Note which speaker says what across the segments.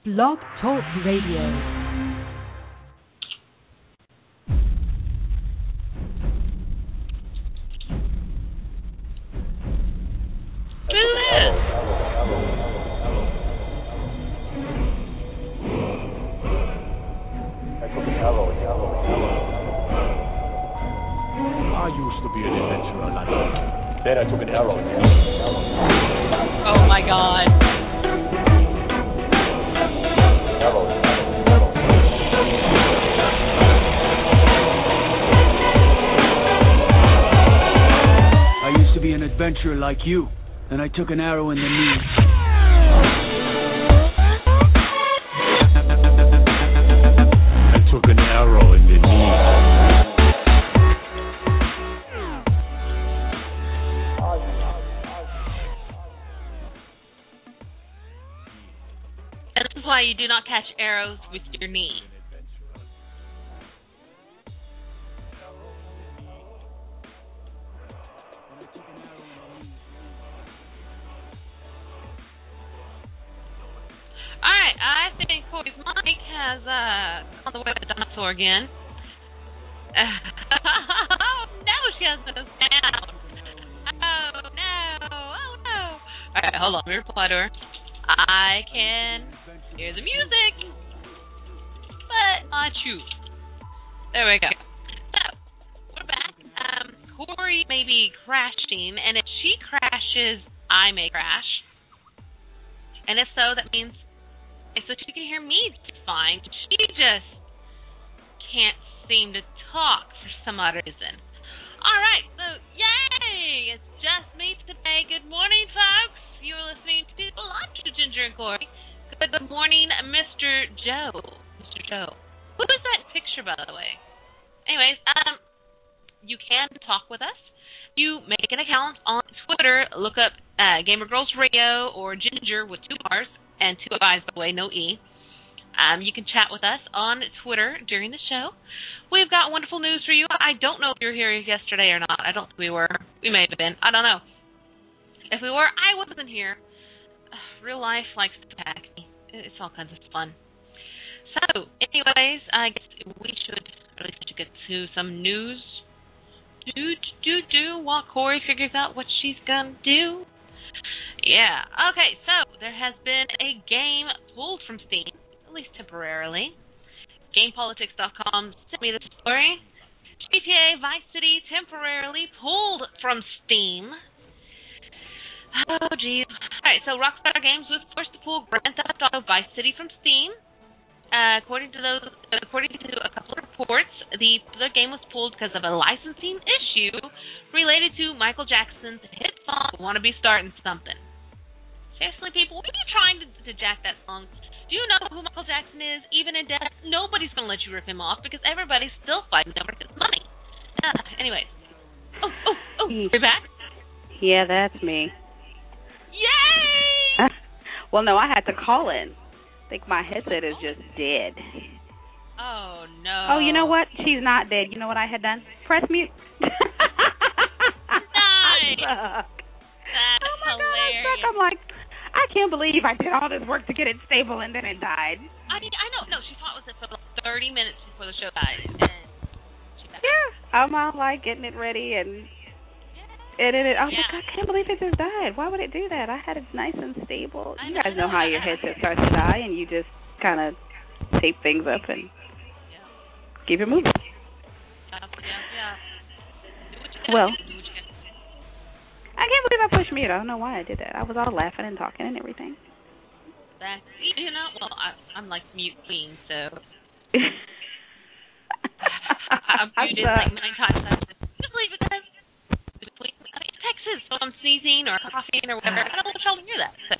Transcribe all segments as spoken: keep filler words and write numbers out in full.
Speaker 1: Blog Talk Radio.
Speaker 2: I used to be an adventurer like that. Then I took an arrow.
Speaker 3: Oh my god.
Speaker 2: Arrow.
Speaker 4: I used to be an adventurer like you. Then I took an arrow in the knee.
Speaker 2: I took an arrow in the knee.
Speaker 3: And this is why you do not catch arrows with your knee. Alright, I think Corey's mic has uh on the way to dinosaur again. Oh no, she has no sound. Oh no, oh no. Alright, hold on, let me reply to her. I can hear the music, but not you. There we go. So, we're back. Um, Corey may be crashing, and if she crashes, I may crash. And if so, that means so she can hear me fine. She just can't seem to talk for some odd reason. All right, so yay! It's just me today. Good morning, folks. You're listening to Lunch with Ginger and Corey. Good morning, Mister Joe. Mister Joe. Who is that picture, by the way? Anyways, um, you can talk with us. You make an account on Twitter. Look up uh, Gamer Girls Radio or Ginger with two R's and two I's, by the way, no E. Um, you can chat with us on Twitter during the show. We've got wonderful news for you. I don't know if you were here yesterday or not. I don't think we were. We may have been. I don't know. If we were, I wasn't here. Uh, real life likes to pack me. It's all kinds of fun. So, anyways, I guess we should really should get to some news. Do, do, do, while Corey figures out what she's going to do. Yeah. Okay, so there has been a game pulled from Steam, at least temporarily. GamePolitics dot com sent me this story. G T A Vice City temporarily pulled from Steam. Oh, geez. All right, so Rockstar Games was forced to pull Grand Theft Auto Vice City from Steam. Uh, according to those, according to a couple of reports, the the game was pulled because of a licensing issue related to Michael Jackson's hit song "Wanna Be Starting Something." Seriously, people, what are you trying to, to jack that song? Do you know who Michael Jackson is? Even in death, nobody's gonna let you rip him off because everybody's still fighting over his money. Uh, anyways, oh oh oh, you're back.
Speaker 5: Yeah, that's me.
Speaker 3: Yay!
Speaker 5: Well, no, I had to call in. I think my headset is just dead.
Speaker 3: Oh, no.
Speaker 5: Oh, you know what? She's not dead. You know what I had done? Press mute.
Speaker 3: Nice.
Speaker 5: I suck.
Speaker 3: That's
Speaker 5: oh, my
Speaker 3: hilarious.
Speaker 5: God, I suck. I'm like, I can't believe I did all this work to get it stable and then it died.
Speaker 3: I mean, I know. No, she fought with it for like thirty minutes before the show died. And she got
Speaker 5: yeah. I'm all like getting it ready and... And it, I was
Speaker 3: yeah.
Speaker 5: like, I can't believe it just died. Why would it do that? I had it nice and stable.
Speaker 3: I
Speaker 5: You
Speaker 3: know,
Speaker 5: guys
Speaker 3: know
Speaker 5: know how your headset starts to die, and you just kind of tape things up and
Speaker 3: yeah.
Speaker 5: keep it moving.
Speaker 3: Yeah, yeah, yeah. Do what you gotta
Speaker 5: Well,
Speaker 3: do. Do what you gotta do.
Speaker 5: I can't believe I pushed mute. I don't know why I did that. I was all laughing and talking and everything.
Speaker 3: That's, you know, well, I, I'm like mute queen, so I've muted like nine times. I just, just leave it there. I mean, Texas, so I'm sneezing or coughing or whatever. I don't want y'all to hear that. So.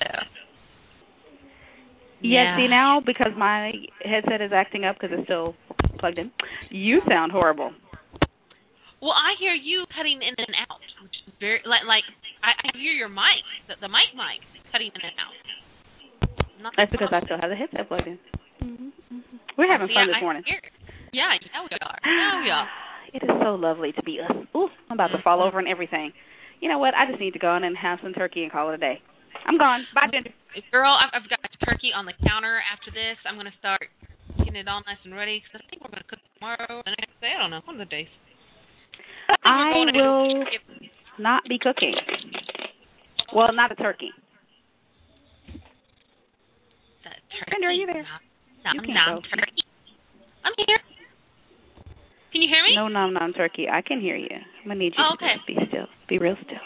Speaker 5: Yeah, see now, because my headset is acting up because it's still plugged in, you sound horrible.
Speaker 3: Well, I hear you cutting in and out, which is very, like, like I, I hear your mic, the, the mic mic, cutting in and out. Not
Speaker 5: That's because I still have the headset plugged in. Mm-hmm, mm-hmm. We're having
Speaker 3: see,
Speaker 5: fun
Speaker 3: I,
Speaker 5: this morning.
Speaker 3: I hear it. Yeah, yeah, we are. Yeah, we are.
Speaker 5: It is so lovely to be us. Ooh, I'm about to fall over and everything. You know what? I just need to go in and have some turkey and call it a day. I'm gone. Bye, Ginger.
Speaker 3: Girl, I've, I've got turkey on the counter after this. I'm going to start getting it all nice and ready because I think we're going to cook tomorrow. The next day, I don't know, one of the days.
Speaker 5: I, I will not be cooking. Well, not a turkey.
Speaker 3: The turkey.
Speaker 5: Brenda, are you there?
Speaker 3: No,
Speaker 5: you
Speaker 3: no, turkey. I'm here. Can you hear me?
Speaker 5: No, no, no, turkey. I can hear you. I'm going to need you
Speaker 3: oh,
Speaker 5: to
Speaker 3: okay.
Speaker 5: just be still. Be real still.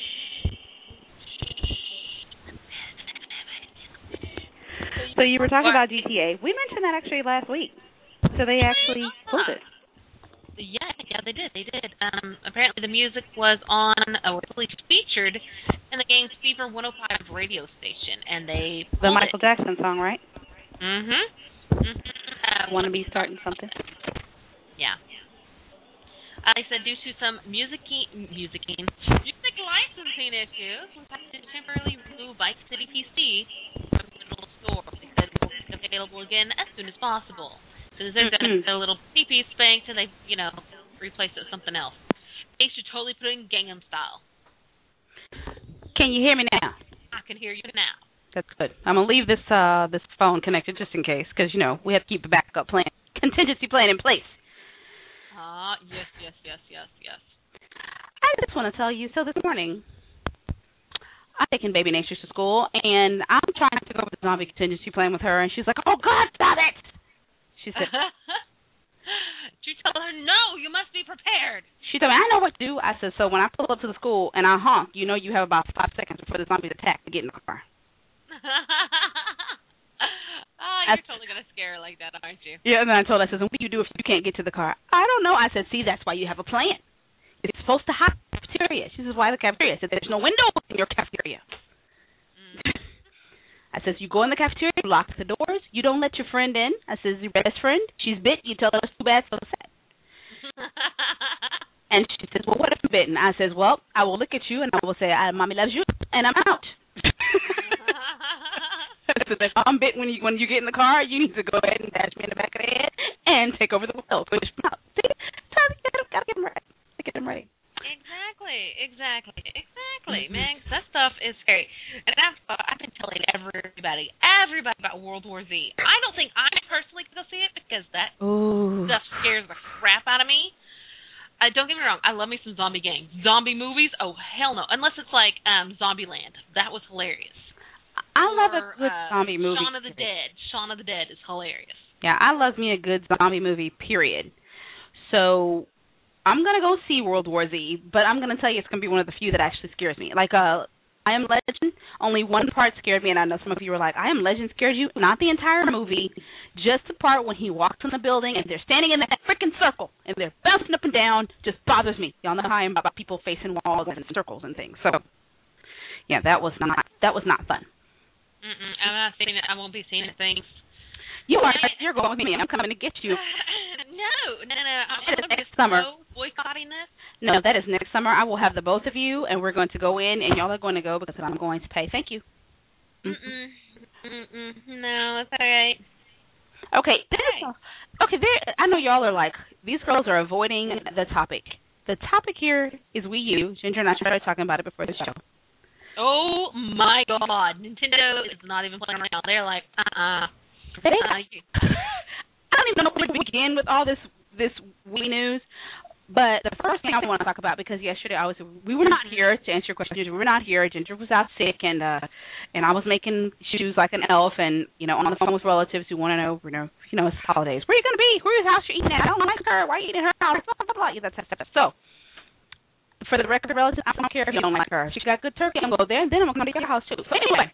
Speaker 5: So you were talking about G T A. We mentioned that actually last week. So they actually pulled it.
Speaker 3: Yeah, yeah, they did. They did. Um, apparently the music was on, or at least featured, in the game's Fever one oh five radio station, and they
Speaker 5: The Michael
Speaker 3: it.
Speaker 5: Jackson song, right?
Speaker 3: Mm-hmm. mm-hmm. Uh,
Speaker 5: Want to be starting something?
Speaker 3: Yeah. Uh, I said due to some music musicing, music licensing issues, we have to temporarily remove Vice City P C from the little store. They said it will be available again as soon as possible. So they're going to get a little P P spanked and they, you know, replace it with something else. They should totally put it in Gangnam Style.
Speaker 5: Can you hear me now?
Speaker 3: I can hear you now.
Speaker 5: That's good. I'm gonna leave this uh this phone connected just in case, because you know we have to keep a backup plan, contingency plan in place.
Speaker 3: Ah, uh, yes, yes, yes, yes, yes.
Speaker 5: I just want to tell you. So this morning, I'm taking baby Nature to school, and I'm trying to go over the zombie contingency plan with her, and she's like, "Oh God, stop it!" She said.
Speaker 3: Did you tell her no? You must be prepared.
Speaker 5: She told me, "I know what to do." I said, "So when I pull up to the school and I honk, you know you have about five seconds before the zombies attack to get in the car."
Speaker 3: Oh, you're totally going to scare her like that, aren't you?
Speaker 5: Yeah, and then I told her, I said, "What do you do if you can't get to the car?" "I don't know." I said, "See, that's why you have a plan. It's supposed to hide the cafeteria." She says, "Why the cafeteria?" I said, "There's no window in your cafeteria." Mm. I says, "You go in the cafeteria, you lock the doors, you don't let your friend in." I says, "Your best friend, she's bit, you tell her it's too bad, so sad." And she says, "Well, what if I'm bitten?" I says, "Well, I will look at you and I will say, Mommy loves you, and I'm out." I said, "If I'm bitten when you when you get in the car, you need to go ahead and dash me in the back of the head and take over the wheel." Push me out. See, gotta get them ready. Get them ready.
Speaker 3: Exactly, exactly, exactly, mm-hmm. Man. That stuff is scary, and I've uh, I've been telling everybody, everybody about World War Z. I don't think I personally can go see it because that
Speaker 5: Ooh.
Speaker 3: stuff scares the crap out of me. Uh, don't get me wrong, I love me some zombie games. Zombie movies, oh, hell no. Unless it's like um, Zombieland. That was hilarious.
Speaker 5: I
Speaker 3: or,
Speaker 5: love a good
Speaker 3: uh,
Speaker 5: zombie movie.
Speaker 3: Shaun of the Dead. Shaun of the Dead is hilarious.
Speaker 5: Yeah, I love me a good zombie movie, period. So I'm going to go see World War Z, but I'm going to tell you it's going to be one of the few that actually scares me. Like, uh, I Am Legend, only one part scared me, and I know some of you were like, I Am Legend scared you? Not the entire movie, just the part when he walks in the building and they're standing in that freaking circle and they're bouncing up and down just bothers me. Y'all know how I am about people facing walls and circles and things. So, yeah, that was not that was not fun.
Speaker 3: Mm-mm, I'm not seeing it. I won't be seeing it. Things.
Speaker 5: You are. You're going with me. I'm coming to get you.
Speaker 3: no, no, no. I'm
Speaker 5: that
Speaker 3: going to be
Speaker 5: next summer.
Speaker 3: boycotting this.
Speaker 5: No, that is next summer. I will have the both of you, and we're going to go in, and y'all are going to go because I'm going to pay. Thank you.
Speaker 3: Mm-mm. Mm-mm. No, that's all right.
Speaker 5: Okay. Right. Okay. There. I know y'all are like, these girls are avoiding the topic. The topic here is Wii U. Ginger and I started talking about it before the show.
Speaker 3: Oh, my God. Nintendo is not even playing around. They're like, uh-uh.
Speaker 5: They, uh, I don't even know where to begin with all this this Wii news. But the first thing I want to talk about, because yesterday I was, we were not here to answer your question. Ginger, we were not here. Ginger was out sick, and uh, and I was making shoes like an elf, and you know, on the phone with relatives who want to know, you know, you know, it's holidays. Where are you going to be? Where's house you're eating at? I don't like her. Why are you eating at her house? Blah blah blah. Yeah, that type of stuff. So, for the record, relatives, I don't care if you don't like her. She got good turkey. I'm going to go there, and then I'm going to be at your house too. So anyway.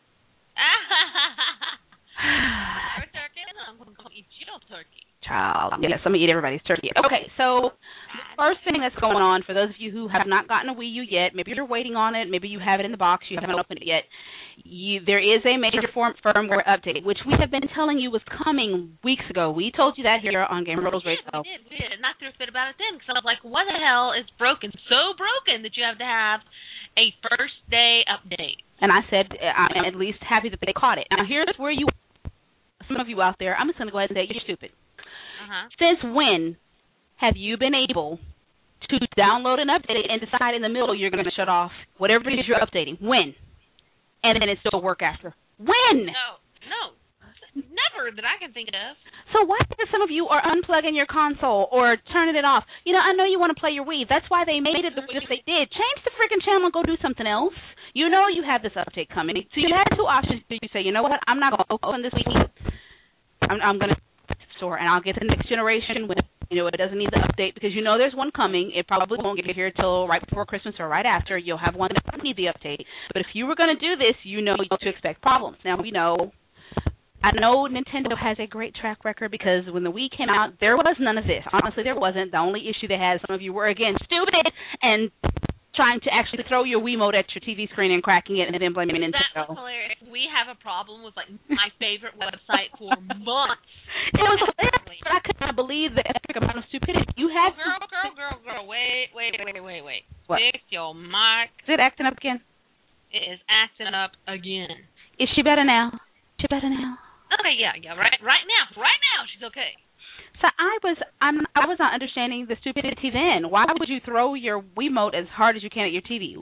Speaker 3: Your turkey, and I'm going to go eat your turkey.
Speaker 5: Child. Yes, I'm going to eat everybody's turkey. Okay, so the first thing that's going on, for those of you who have not gotten a Wii U yet, maybe you're waiting on it, maybe you have it in the box, you haven't opened it yet, you, there is a major form, firmware update, which we have been telling you was coming weeks ago. We told you that here on Game Rotos Radio.
Speaker 3: We did, we did, and I threw a fit about it then, because I was like, what the hell is broken, so broken that you have to have a first-day update?
Speaker 5: And I said, I'm at least happy that they caught it. Now, here's where you, some of you out there, I'm just going to go ahead and say, you're stupid.
Speaker 3: Uh-huh.
Speaker 5: Since when have you been able to download an update and decide in the middle you're going to shut off whatever it is you're updating? When? And then it still work after? When?
Speaker 3: No, No. Never that I can think of.
Speaker 5: So why is some of you are unplugging your console or turning it off? You know, I know you want to play your Wii. That's why they made it the way that they did. Change the freaking channel and go do something else. You know you have this update coming. So you had two options. You say, you know what, I'm not going to open this Wii. I'm, I'm going to store, and I'll get the next generation when, you know, it doesn't need the update because you know there's one coming. It probably won't get here till right before Christmas or right after. You'll have one that doesn't need the update. But if you were going to do this, you know you to expect problems. Now, we know... I know Nintendo has a great track record because when the Wii came out, there was none of this. Honestly, there wasn't. The only issue they had, some of you were, again, stupid and trying to actually throw your Wiimote at your T V screen and cracking it and then blaming Nintendo.
Speaker 3: That was hilarious. We have a problem with, like, my favorite website for months.
Speaker 5: It was hilarious. I could not believe the epic amount of stupidity. You had
Speaker 3: girl, girl, girl, girl, wait, wait, wait, wait, wait.
Speaker 5: What?
Speaker 3: Fix your mic.
Speaker 5: Is it acting up again?
Speaker 3: It is acting up again.
Speaker 5: Is she better now? Is she better now?
Speaker 3: Okay, yeah, yeah, right, right now, right now, she's okay.
Speaker 5: So I was, I'm, I was not understanding the stupidity then. Why would you throw your Wiimote as hard as you can at your T V?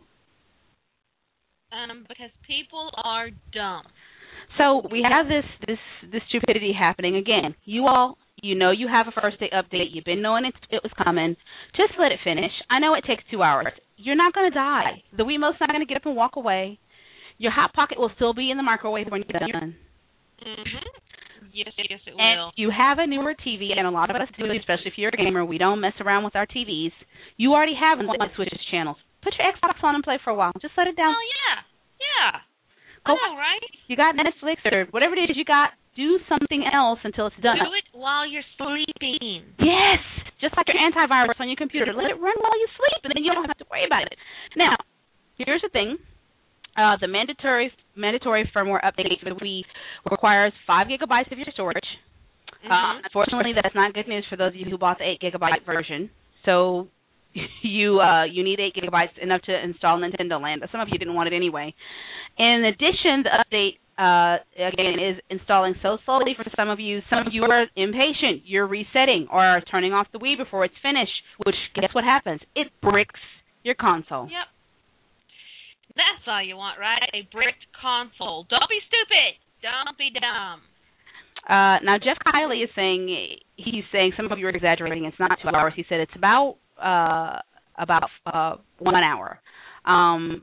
Speaker 3: Um, because people are dumb.
Speaker 5: So we have this, this, this stupidity happening again. You all, you know, you have a first day update. You've been knowing it, it was coming. Just let it finish. I know it takes two hours. You're not going to die. The Wiimote's not going to get up and walk away. Your Hot Pocket will still be in the microwave when you're done.
Speaker 3: Mm-hmm. Yes, yes, it
Speaker 5: and
Speaker 3: will.
Speaker 5: You have a newer T V, and a lot of us do, especially if you're a gamer. We don't mess around with our T Vs. You already have one that switches channels. Put your Xbox on and play for a while. Just let it down.
Speaker 3: Oh, yeah, yeah.
Speaker 5: Go,
Speaker 3: I know, right?
Speaker 5: You got Netflix or whatever it is you got. Do something else until it's done.
Speaker 3: Do it while you're sleeping.
Speaker 5: Yes, just like your antivirus on your computer. Let it run while you sleep, and then you don't have to worry about it. Now, here's the thing. Uh, the mandatory mandatory firmware update for the Wii requires five gigabytes of your storage.
Speaker 3: Mm-hmm.
Speaker 5: Uh, unfortunately, that's not good news for those of you who bought the eight gigabyte version. So you uh, you need eight gigabytes, enough to install Nintendo Land. But some of you didn't want it anyway. In addition, the update uh, again is installing so slowly for some of you. Some of you are impatient. You're resetting or turning off the Wii before it's finished. Which guess what happens? It bricks your console.
Speaker 3: Yep. That's all you want, right? A bricked console. Don't be stupid. Don't be dumb.
Speaker 5: Uh, now, Jeff Kiley is saying, he's saying some of you are exaggerating. It's not two hours. He said it's about uh, about uh, one hour. Um,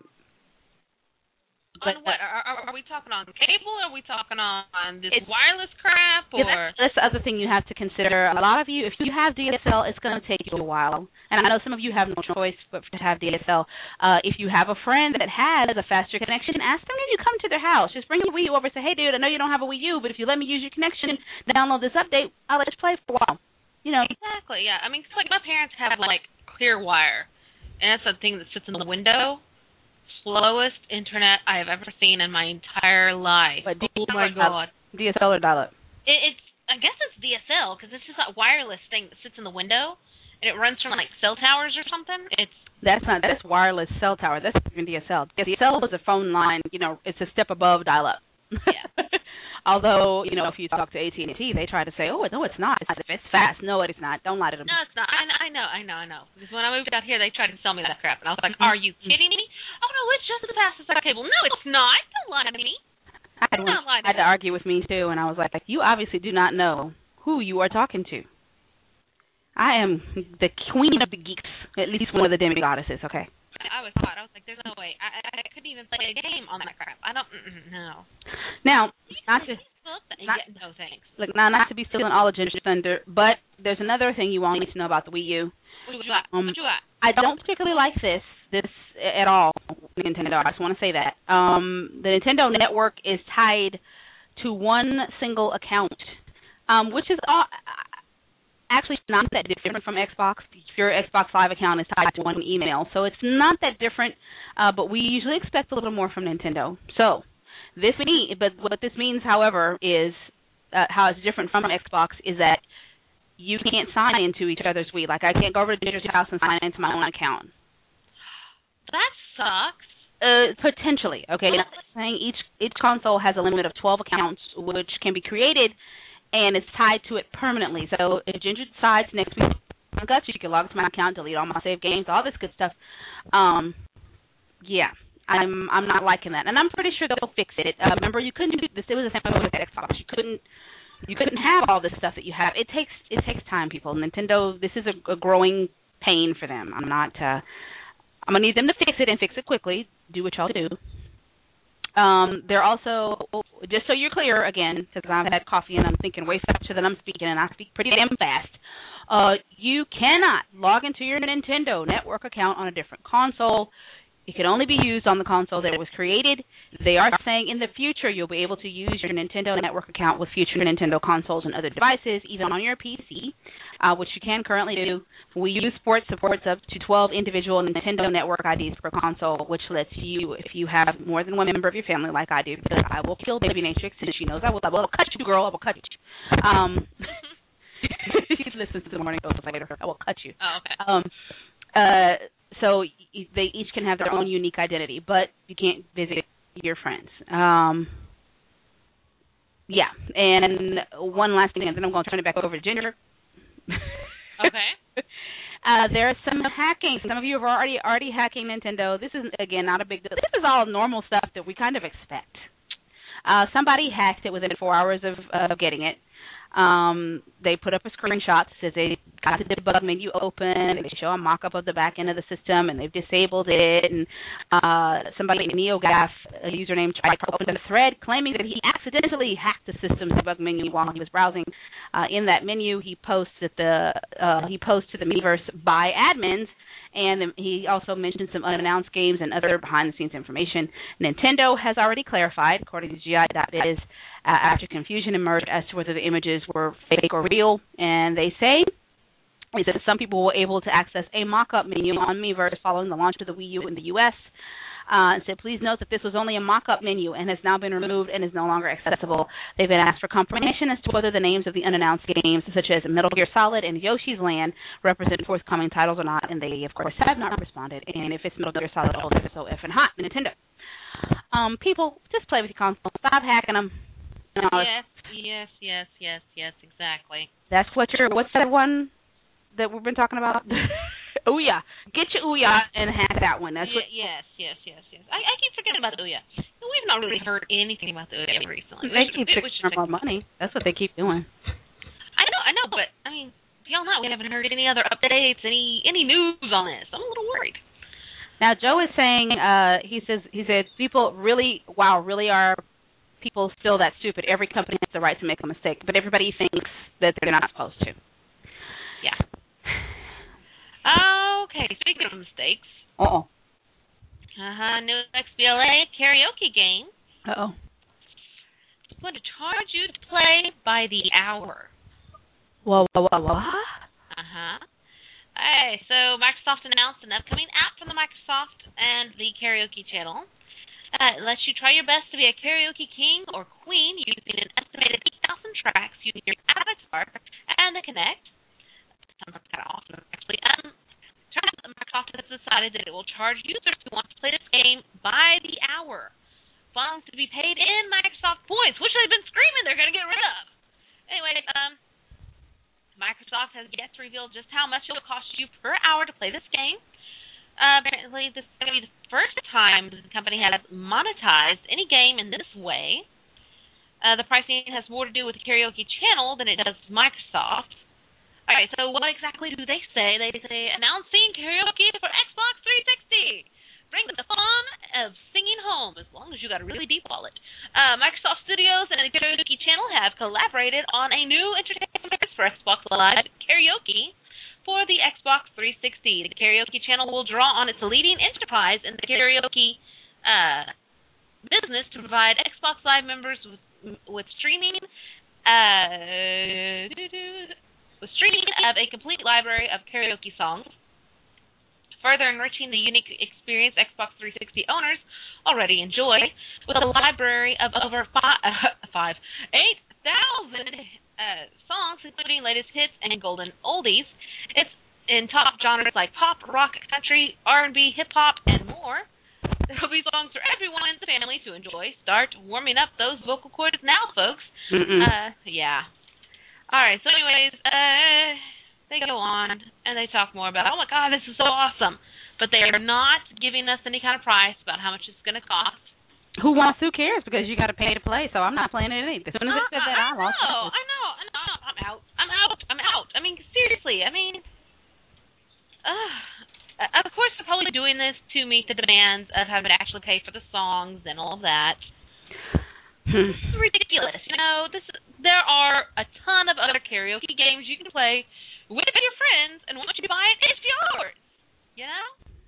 Speaker 3: on
Speaker 5: but,
Speaker 3: what? Are, are, are we talking on cable? Or are we talking on, on this
Speaker 5: It's-
Speaker 3: wireless crap? Or
Speaker 5: Yeah, that's, that's the other thing you have to consider. A lot of you, if you have D S L, it's going to take you a while. And I know some of you have no choice but to have D S L. Uh, if you have a friend that has a faster connection, ask them if you come to their house. Just bring your Wii U over and say, hey, dude, I know you don't have a Wii U, but if you let me use your connection, download this update, I'll let you play for a while. You know.
Speaker 3: Exactly, yeah. I mean, 'cause, like, my parents have, like, clear wire. And that's a thing that sits in the window. Slowest internet I have ever seen in my entire life.
Speaker 5: But
Speaker 3: oh, my God.
Speaker 5: D S L or dial-up?
Speaker 3: It, it's, I guess it's D S L, because it's just that wireless thing that sits in the window, and it runs from, like, cell towers or something. It's
Speaker 5: That's not, that's wireless cell tower. That's not even D S L. D S L is a phone line, you know, it's a step above dial-up.
Speaker 3: Yeah.
Speaker 5: Although, you know, if you talk to A T and T, they try to say, oh, no, it's not. It's, it's fast. No, it is not. Don't lie to them.
Speaker 3: No, it's not. I, I know, I know, I know. Because when I moved out here, they tried to sell me that crap, and I was like, are you kidding me? Oh, no, it's just as fast as our cable. No, it's not. Don't lie to me.
Speaker 5: I had, one,
Speaker 3: Don't lie to
Speaker 5: I had to
Speaker 3: me.
Speaker 5: argue with me, too, and I was like, you obviously do not know who you are talking to. I am the queen of the geeks, at least one of the demigoddesses, okay?
Speaker 3: I was hot. I was like, there's no way. I, I, I couldn't even play a game on that crap. I don't, mm, no.
Speaker 5: Now, not to... Not,
Speaker 3: yeah, no, thanks.
Speaker 5: Look, now, not to be stealing all of Ginger's thunder, but there's another thing you all need to know about the Wii U.
Speaker 3: What you got?
Speaker 5: Um,
Speaker 3: what you got?
Speaker 5: I don't particularly like this, this at all, Nintendo. I just want to say that. Um, the Nintendo Network is tied to one single account, um, which is all, actually not that different from Xbox. Your Xbox Live account is tied to one email, so it's not that different, uh, but we usually expect a little more from Nintendo. So this mean, but what this means, however, is uh, how it's different from Xbox is that you can't sign into each other's Wii. Like, I can't go over to Ginger's house and sign into my own account.
Speaker 3: That sucks.
Speaker 5: Uh, potentially, okay. Now, I'm saying each each console has a limit of twelve accounts, which can be created, and it's tied to it permanently. So if Ginger decides next week, I got you, you can log into my account, delete all my saved games, all this good stuff. Um, yeah, I'm I'm not liking that, and I'm pretty sure they'll fix it. Uh, remember, you couldn't do this. It was the same with Xbox. You couldn't you couldn't have all this stuff that you have. It takes it takes time, people. Nintendo, this is a, a growing pain for them. I'm not. Uh, I'm gonna need them to fix it and fix it quickly. Do what y'all do. Um, they're also, just so you're clear again, because I've had coffee and I'm thinking way faster than I'm speaking, and I speak pretty damn fast. Uh, you cannot log into your Nintendo Network account on a different console. It can only be used on the console that it was created. They are saying in the future you'll be able to use your Nintendo Network account with future Nintendo consoles and other devices, even on your P C, uh, which you can currently do. Wii U Sports supports up to twelve individual Nintendo Network I Ds per console, which lets you, if you have more than one member of your family, like I do, because I will kill Baby Matrix, and she knows I will. I will cut you, girl. I will cut you. Um, she listens to the morning post later. I will cut you.
Speaker 3: Oh, okay.
Speaker 5: Um, uh, so they each can have their own unique identity, but you can't visit your friends. Um, yeah, and one last thing, and then I'm going to turn it back over to Ginger.
Speaker 3: Okay.
Speaker 5: Uh, there is some hacking. Some of you are already already hacking Nintendo. This is, again, not a big deal. This is all normal stuff that we kind of expect. Uh, somebody hacked it within four hours of, of getting it. Um, they put up a screenshot that says they got the debug menu open, they show a mock-up of the back end of the system, and they've disabled it, and uh, somebody, NeoGaf, a username, tried to open a thread claiming that he accidentally hacked the system's debug menu while he was browsing. Uh, in that menu, he posts that the uh, he posts to the Miiverse by admins, and he also mentioned some unannounced games and other behind-the-scenes information. Nintendo has already clarified, according to G I dot biz, uh, after confusion emerged as to whether the images were fake or real, and they say is that some people were able to access a mock-up menu on Miiverse following the launch of the Wii U in the U S Uh, and said, please note that this was only a mock-up menu and has now been removed and is no longer accessible. They've been asked for confirmation as to whether the names of the unannounced games, such as Metal Gear Solid and Yoshi's Land, represent forthcoming titles or not, and they, of course, have not responded. And if it's Metal Gear Solid, oh, they're so effing hot, Nintendo. Um, people, just play with your consoles. Stop hacking them. You know,
Speaker 3: yes, yes, yes, yes, yes, exactly.
Speaker 5: That's what you're, what's that one that we've been talking about? Ouya. Get your Ouya and hack that one. That's
Speaker 3: yeah,
Speaker 5: what,
Speaker 3: yes, yes, yes, yes. I, I keep forgetting about the Ouya. We've not really heard anything about the Ouya recently.
Speaker 5: They keep
Speaker 3: it,
Speaker 5: fixing more money. That's what they keep doing.
Speaker 3: I know, I know, but, I mean, beyond that, we haven't heard any other updates, any any news on this. I'm a little worried.
Speaker 5: Now, Joe is saying, uh, he says, he said, people really, wow, really are people still that stupid? Every company has the right to make a mistake, but everybody thinks that they're not supposed to.
Speaker 3: Yeah. Okay, speaking of mistakes.
Speaker 5: Uh-oh.
Speaker 3: Uh-huh, new X B L A karaoke game.
Speaker 5: Uh-oh.
Speaker 3: It's going to charge you to play by the hour.
Speaker 5: Whoa, whoa, whoa, whoa.
Speaker 3: Uh-huh. Hey, so Microsoft announced an upcoming app from the Microsoft and the Karaoke channel. Uh, it lets you try your best to be a karaoke king or queen using an estimated eight thousand tracks using your avatar and the Kinect. Sounds kind of awesome, actually. Um, Microsoft has decided that it will charge users who want to play this game by the hour. Funds to be paid in Microsoft points, which they've been screaming they're going to get rid of. Anyway, um, Microsoft has yet to reveal just how much it will cost you per hour to play this game. Uh, apparently, this is going to be the first time the company has monetized any game in this way. Uh, the pricing has more to do with the karaoke channel than it does Microsoft. All right, so what exactly do they say? They say, announcing karaoke for Xbox three sixty. Bring the fun of singing home, as long as you got a really deep wallet. Uh, Microsoft Studios and the Karaoke channel have collaborated on a new entertainment service for Xbox Live Karaoke for the Xbox three sixty. The Karaoke channel will draw on its leading enterprise in the karaoke uh, business to provide Xbox Live members with, with streaming uh, with streaming of a complete library of karaoke songs, further enriching the unique experience Xbox three sixty owners already enjoy with a library of over five, uh, five eight thousand uh, songs, including latest hits and golden oldies. It's in top genres like pop, rock, country, R and B, hip-hop, and more. There will be songs for everyone in the family to enjoy. Start warming up those vocal cords now, folks. Uh, yeah. All right, so anyways, uh, they go on, and they talk more about, oh, my God, this is so awesome. but they are not giving us any kind of price about how much it's going to cost.
Speaker 5: Who wants? Who cares? Because you got to pay to play. So I'm not playing it either. As soon as it said that,
Speaker 3: I
Speaker 5: I lost.
Speaker 3: know, I know, I know. I'm out. I'm out. I'm out. I mean, seriously. I mean, uh, of course they're probably doing this to meet the demands of having to actually pay for the songs and all of that. It's ridiculous. You know, this. There are a ton of other karaoke games you can play with your friends, and once you buy it, it's yours. You know.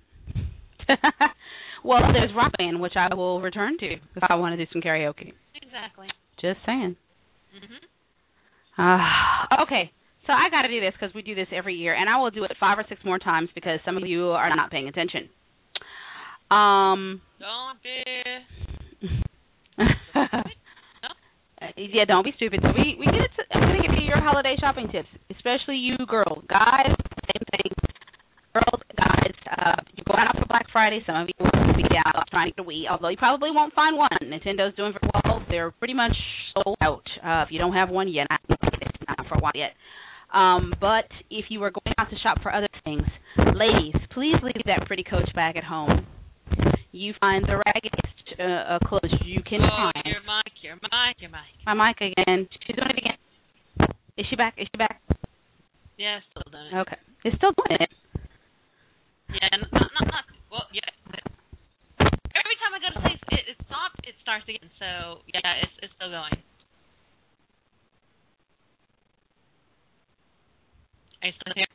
Speaker 5: Well, there's Rock Band, which I will return to if I want to do some karaoke.
Speaker 3: Exactly.
Speaker 5: Just saying.
Speaker 3: Mhm.
Speaker 5: Uh, okay, so I got to do this because we do this every year, and I will do it five or six more times because some of you are not paying attention. Um.
Speaker 3: Don't be.
Speaker 5: Yeah, don't be stupid. So we we did. I'm going to give you your holiday shopping tips, especially you girls, guys. Same thing. Girls, guys, uh, you're going out for Black Friday. Some of you will be out trying to get a Wii, although you probably won't find one. Nintendo's doing very well. They're pretty much sold out. Uh, if you don't have one yet, not, not for a while yet. Um, but if you are going out to shop for other things, ladies, please leave that pretty Coach bag at home. You find the raggediest uh, uh, clothes you can
Speaker 3: oh,
Speaker 5: find.
Speaker 3: your mic, your mic, your mic.
Speaker 5: My mic again. She's doing it again. Is she back? Is she back?
Speaker 3: Yeah, still doing it.
Speaker 5: Okay. It's still doing it.
Speaker 3: Yeah, not, not, not, well, yeah. Every time I go to sleep, it, it stops, it starts again. So, yeah, it's it's still going. Are you still here?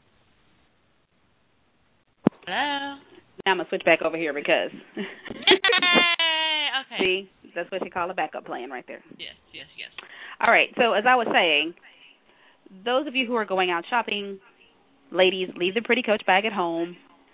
Speaker 3: Hello?
Speaker 5: Now I'm going to switch back over here because.
Speaker 3: Yay! Okay.
Speaker 5: See, that's what you call a backup plan right there.
Speaker 3: Yes, yes, yes.
Speaker 5: All right, so as I was saying, those of you who are going out shopping, ladies, leave the pretty Coach bag at home.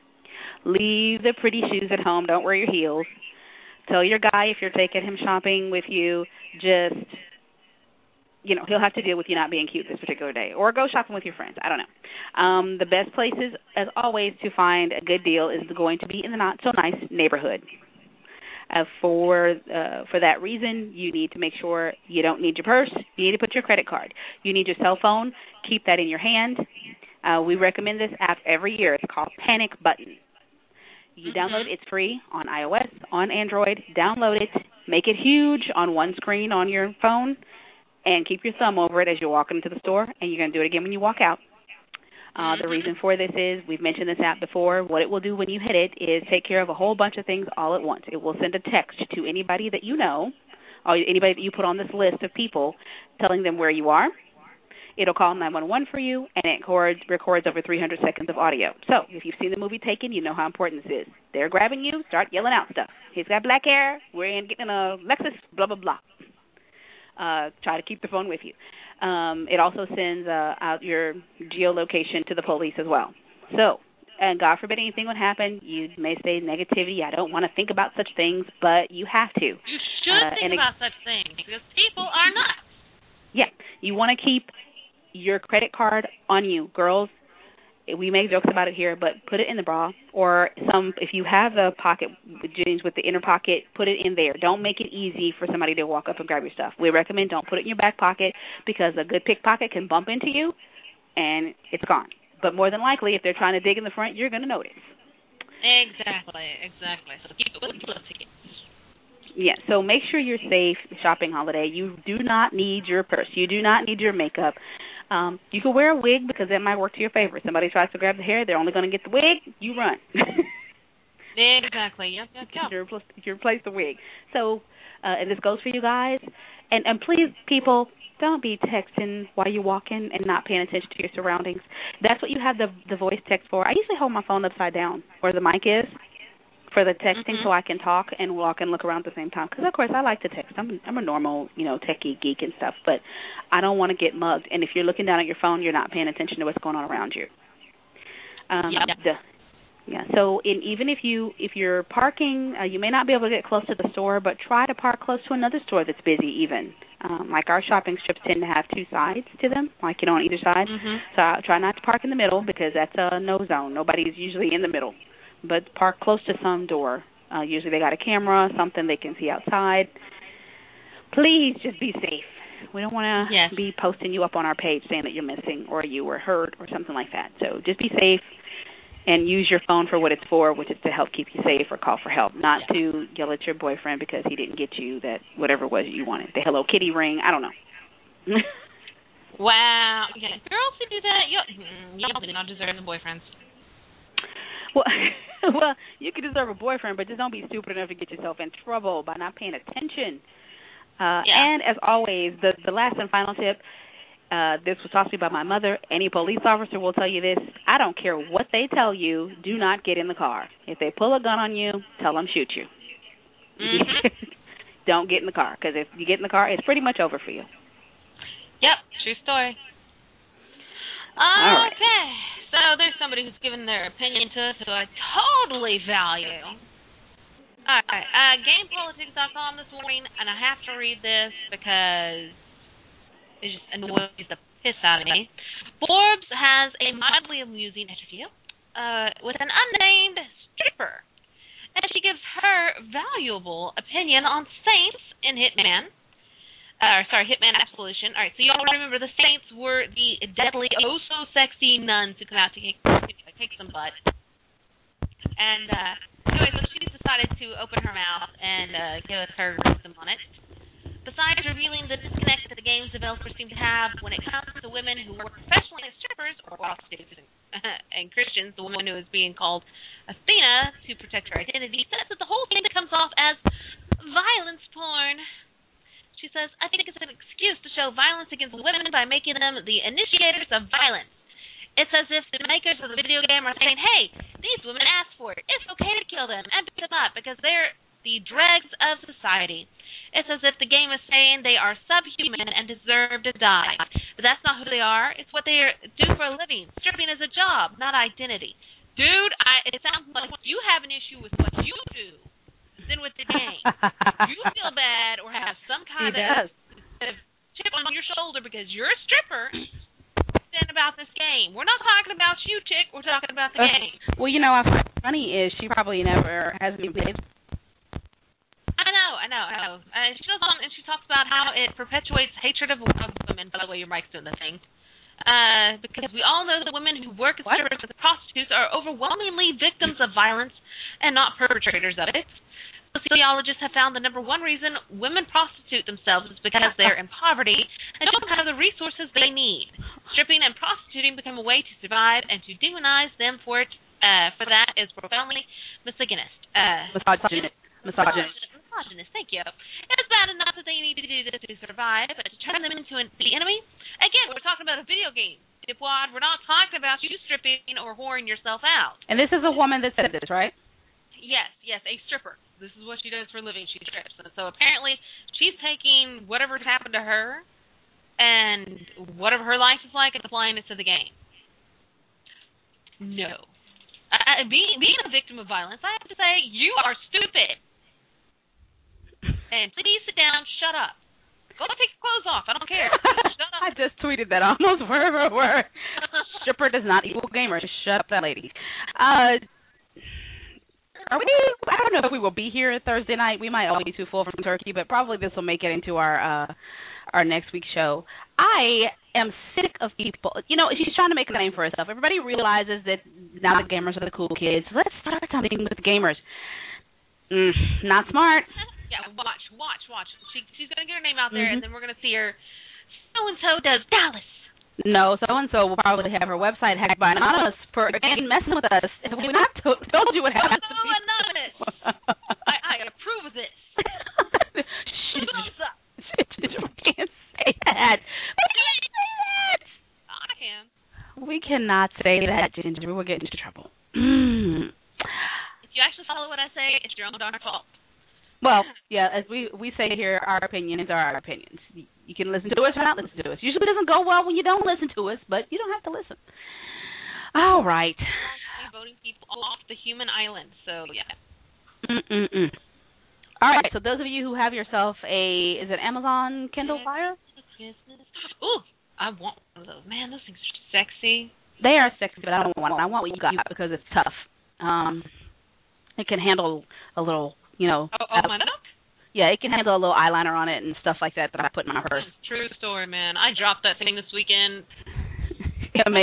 Speaker 5: Leave the pretty shoes at home. Don't wear your heels. Tell your guy if you're taking him shopping with you, just, you know, he'll have to deal with you not being cute this particular day. Or go shopping with your friends. I don't know. Um, the best places, as always, to find a good deal is going to be in the not-so-nice neighborhood. Uh, for uh, for that reason, you need to make sure you don't need your purse. You need to put your credit card. You need your cell phone. Keep that in your hand. Uh, we recommend this app every year. It's called Panic Button. You
Speaker 3: mm-hmm.
Speaker 5: download it. It's free on iOS, on Android. Download it. Make it huge on one screen on your phone, and keep your thumb over it as you walk into the store, and you're going to do it again when you walk out. Uh, the reason for this is, we've mentioned this app before, what it will do when you hit it is take care of a whole bunch of things all at once. It will send a text to anybody that you know, or anybody that you put on this list of people, telling them where you are. It'll call nine one one for you, and it records, records over three hundred seconds of audio. So if you've seen the movie Taken, you know how important this is. They're grabbing you, start yelling out stuff. He's got black hair, we're in, getting a Lexus, blah, blah, blah. Uh, try to keep the phone with you. Um, it also sends uh, out your geolocation to the police as well. So, and God forbid anything would happen, you may say negativity, I don't want to think about such things, but you have to.
Speaker 3: You should
Speaker 5: uh,
Speaker 3: think about it, such things, because people are nuts.
Speaker 5: Yeah, you want to keep your credit card on you. Girls, we make jokes about it here, but put it in the bra, or some. If you have the pocket jeans with the inner pocket, put it in there. Don't make it easy for somebody to walk up and grab your stuff. We recommend don't put it in your back pocket, because a good pickpocket can bump into you, and it's gone. But more than likely, if they're trying to dig in the front, you're going to notice.
Speaker 3: Exactly, exactly. So keep it with you.
Speaker 5: Yeah, so make sure you're safe shopping holiday. You do not need your purse. You do not need your makeup. Um, you can wear a wig, because that might work to your favor. Somebody tries to grab the hair, they're only going to get the wig, you run.
Speaker 3: Exactly, yep, yep, yep.
Speaker 5: You replace, you replace the wig. So, uh, and this goes for you guys. And, and please, people, don't be texting while you're walking and not paying attention to your surroundings. That's what you have the the voice text for. I usually hold my phone upside down where the mic is for the texting,
Speaker 3: mm-hmm.
Speaker 5: so I can talk and walk and look around at the same time. Because, of course, I like to text. I'm, I'm a normal, you know, techie geek and stuff, but I don't want to get mugged. And if you're looking down at your phone, you're not paying attention to what's going on around you. Um,
Speaker 3: yeah.
Speaker 5: The, yeah. So in, even if you if you're parking, uh, you may not be able to get close to the store, but try to park close to another store that's busy. Even um, like our shopping strips tend to have two sides to them, like you know on either side.
Speaker 3: Mm-hmm.
Speaker 5: So I try not to park in the middle, because that's a no zone. Nobody's usually in the middle. But park close to some door. Uh, usually they got a camera, something they can see outside. Please just be safe. We don't want to
Speaker 3: yes.
Speaker 5: be posting you up on our page saying that you're missing or you were hurt or something like that. So just be safe and use your phone for what it's for, which is to help keep you safe or call for help, not yeah. to yell at your boyfriend because he didn't get you that whatever it was you wanted, the Hello Kitty ring. I don't know.
Speaker 3: Wow. Yeah. Girls who do that, y'all, y'all do not deserve the boyfriends.
Speaker 5: Well, well, you could deserve a boyfriend, but just don't be stupid enough to get yourself in trouble by not paying attention. Uh,
Speaker 3: yeah.
Speaker 5: And as always, the, the last and final tip, uh, this was taught to me by my mother. Any police officer will tell you this. I don't care what they tell you. Do not get in the car. If they pull a gun on you, tell them shoot you.
Speaker 3: Mm-hmm.
Speaker 5: Don't get in the car, because if you get in the car, it's pretty much over for you.
Speaker 3: Yep, true story.
Speaker 5: All
Speaker 3: okay,
Speaker 5: right.
Speaker 3: So there's somebody who's given their opinion to us who I totally value. All right, uh, game politics dot com this morning, and I have to read this because it just annoys the piss out of me. Forbes has a mildly amusing interview uh, with an unnamed stripper, and she gives her valuable opinion on Saints in Hitman. Uh, sorry, Hitman Absolution. All right, so y'all remember the Saints were the deadly, oh-so-sexy nuns who come out to kick, kick some butt. And uh, anyway, so she decided to open her mouth and uh, give us her wisdom on it. Besides revealing the disconnect that the game's developers seem to have when it comes to women who work professionally as strippers or prostitutes and, and Christians, the woman who is being called Athena to protect her identity says that the whole thing comes off as violence porn. She says, I think it's an excuse to show violence against women by making them the initiators of violence. It's as if the makers of the video game are saying, hey, these women asked for it. It's okay to kill them and beat them up because they're the dregs of society. It's as if the game is saying they are subhuman and deserve to die. But that's not who they are. It's what they do for a living. Stripping is a job, not identity. Dude, I, it sounds like you have an issue with what you do than with the game. You feel bad or have some kind of, of chip on your shoulder because you're a stripper then about this game. We're not talking about you, chick. We're talking about the uh, game.
Speaker 5: Well, you know, what's funny is she probably never has been played.
Speaker 3: I know, I know, I know. Uh, she goes on and she talks about how it perpetuates hatred of, of women. By the way, your mic's doing the thing. Uh, because we all know that women who work as strippers and prostitutes are overwhelmingly victims of violence and not perpetrators of it. Sociologists have found the number one reason women prostitute themselves is because they're in poverty and don't have the resources they need. Stripping and prostituting become a way to survive, and to demonize them for it, uh, for that is profoundly misogynist. Uh,
Speaker 5: misogynist. Misogynist.
Speaker 3: Misogynist. Thank you. It's bad enough that they need to do this to survive, but to turn them into an, the enemy? Again, we're talking about a video game. Dipwad, we're not talking about you stripping or whoring yourself out.
Speaker 5: And this is a woman that said this, right?
Speaker 3: Yes, yes, a stripper. This is what she does for a living. She strips. And so apparently she's taking whatever's happened to her and whatever her life is like and applying it to the game. No. Uh, being, being a victim of violence, I have to say, you are stupid. And please sit down, shut up. Go take your clothes off. I don't care. Shut up.
Speaker 5: I just tweeted that almost word for word. Stripper does not equal gamer. Just shut up, that lady. Uh... Are we? I don't know if we will be here Thursday night. We might all be too full from turkey, but probably this will make it into our uh, our next week's show. I am sick of people. You know, she's trying to make a name for herself. Everybody realizes that now the gamers are the cool kids. Let's start something with the gamers. Mm, not smart.
Speaker 3: Yeah, watch, watch, watch. She, she's going to get her name out there,
Speaker 5: mm-hmm.
Speaker 3: and then we're going to see her. So-and-so does Dallas.
Speaker 5: No, so-and-so will probably have her website hacked by Anonymous for, again, messing with us. Have we not to- told you what happened?
Speaker 3: Oh, Anonymous! I, I approve of this.
Speaker 5: We can't say that. We can't say that.
Speaker 3: I can.
Speaker 5: We cannot say that, Ginger. We'll get into trouble. If
Speaker 3: you actually follow what I say, it's your own darn fault.
Speaker 5: Well, yeah, as we, we say here, our opinions are our opinions. You can listen to us or not listen to us. Usually it doesn't go well when you don't listen to us, but you don't have to listen. All right.
Speaker 3: I'm voting people off the human island, so yeah.
Speaker 5: Mm-mm-mm. All right, so those of you who have yourself a, is it Amazon Kindle Fire?
Speaker 3: Ooh, I want one of those. Man, those things are sexy.
Speaker 5: They are sexy, but I don't want one. I want what you got because it's tough. Um, it can handle a little, you know.
Speaker 3: Oh, oh my duck?
Speaker 5: Yeah, it can handle a little eyeliner on it and stuff like that that I put in my purse.
Speaker 3: True story, man. I dropped that thing this weekend.
Speaker 5: Yeah,
Speaker 3: my
Speaker 5: make...
Speaker 3: nephews took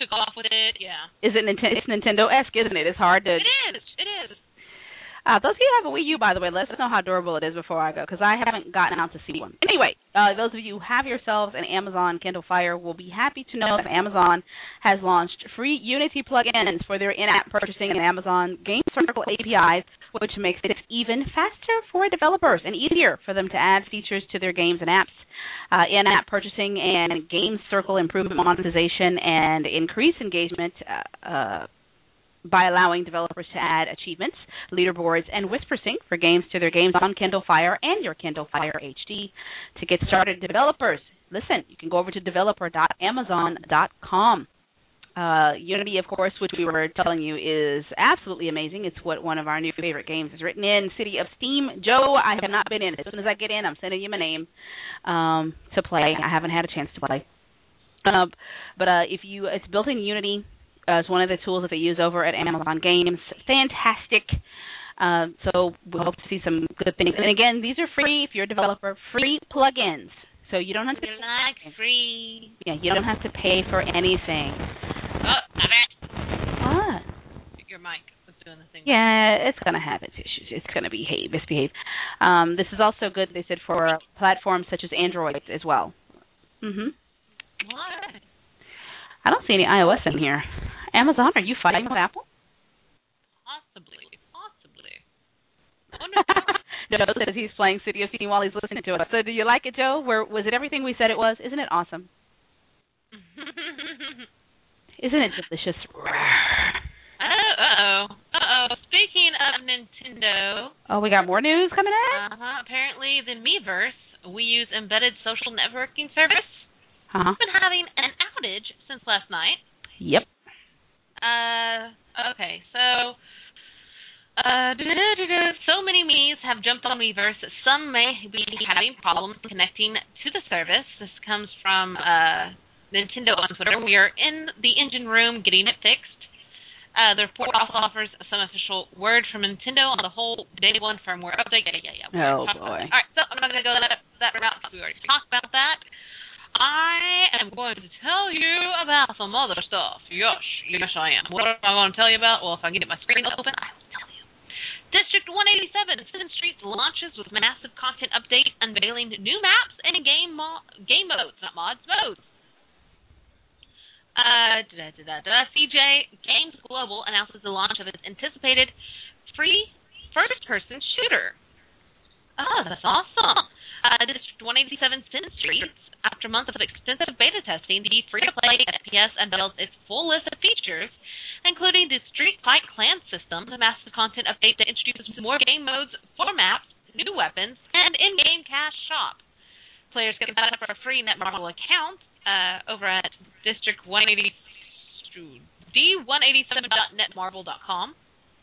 Speaker 3: took off with it. Yeah.
Speaker 5: Is it Nintendo? It's Nintendo-esque, isn't it? It's hard to.
Speaker 3: It is. It is.
Speaker 5: Uh, those of you who have a Wii U, by the way, let us know how durable it is before I go, because I haven't gotten out to see one. Anyway, uh, those of you who have yourselves an Amazon Kindle Fire will be happy to know that Amazon has launched free Unity plugins for their in-app purchasing and Amazon Game Circle A P Is, which makes it even faster for developers and easier for them to add features to their games and apps. Uh, in-app purchasing and Game Circle improve monetization and increase engagement uh, uh, by allowing developers to add achievements, leaderboards, and whisper sync for games to their games on Kindle Fire and your Kindle Fire H D. To get started, developers, listen, you can go over to developer dot amazon dot com. Uh, Unity, of course, which we were telling you is absolutely amazing. It's what one of our new favorite games is written in. City of Steam. Joe, I have not been in. As soon as I get in, I'm sending you my name um, to play. I haven't had a chance to play. Uh, but uh, if you, it's built in Unity. Uh, it's one of the tools that they use over at Amazon Games. Fantastic. Uh, so we hope to see some good things. And again, these are free if you're a developer. Free plugins. So you don't have to.
Speaker 3: They're like free.
Speaker 5: Yeah, you don't have to pay for anything.
Speaker 3: Oh, I'm it.
Speaker 5: What?
Speaker 3: Your mic was doing the thing.
Speaker 5: Yeah, it's going to have its issues. It's going to behave, misbehave. Um, this is also good, they said, for platforms such as Android as well. Mm-hmm.
Speaker 3: What?
Speaker 5: I don't see any iOS in here. Amazon, are you fighting with Apple?
Speaker 3: Possibly. Possibly. Oh, no.
Speaker 5: Joe says he's playing City of Steam while he's listening to us. So do you like it, Joe? Where, was it everything we said it was? Isn't it awesome? Isn't it delicious?
Speaker 3: Uh-oh. Uh-oh. Speaking of Nintendo.
Speaker 5: Oh, we got more news coming in?
Speaker 3: Uh-huh. Apparently, the Miiverse, we use embedded social networking service.
Speaker 5: Uh-huh.
Speaker 3: We've been having an outage since last night.
Speaker 5: Yep.
Speaker 3: Uh, okay, so, uh, so many Mii's have jumped on Miiverse that some may be having problems connecting to the service. This comes from, uh, Nintendo on Twitter. We are in the engine room getting it fixed. Uh, the report also offers some official word from Nintendo on the whole day one firmware update. Yeah, yeah, yeah.
Speaker 5: Oh, boy.
Speaker 3: All right, so I'm not going to go that, that route. We already talked about that. I am going to tell you about some other stuff. Yes, yes I am. What am I going to tell you about? Well, if I can get my screen open, I will tell you. District one eighty-seven, Sin Street launches with massive content update, unveiling new maps and game mo- game modes, not mods, modes. Uh, da, da, da, da. C J Games Global announces the launch of its anticipated free first-person shooter. Oh, that's awesome. Uh, District one eighty-seven, Sin Street. After months of extensive beta testing, the free-to-play F P S unveils its full list of features, including the Street Fight Clan system, the massive content update that introduces more game modes, four maps, new weapons, and in-game cash shop. Players can sign up for a free Netmarble account uh, over at District one eighty, D one eighty-seven dot netmarble dot com.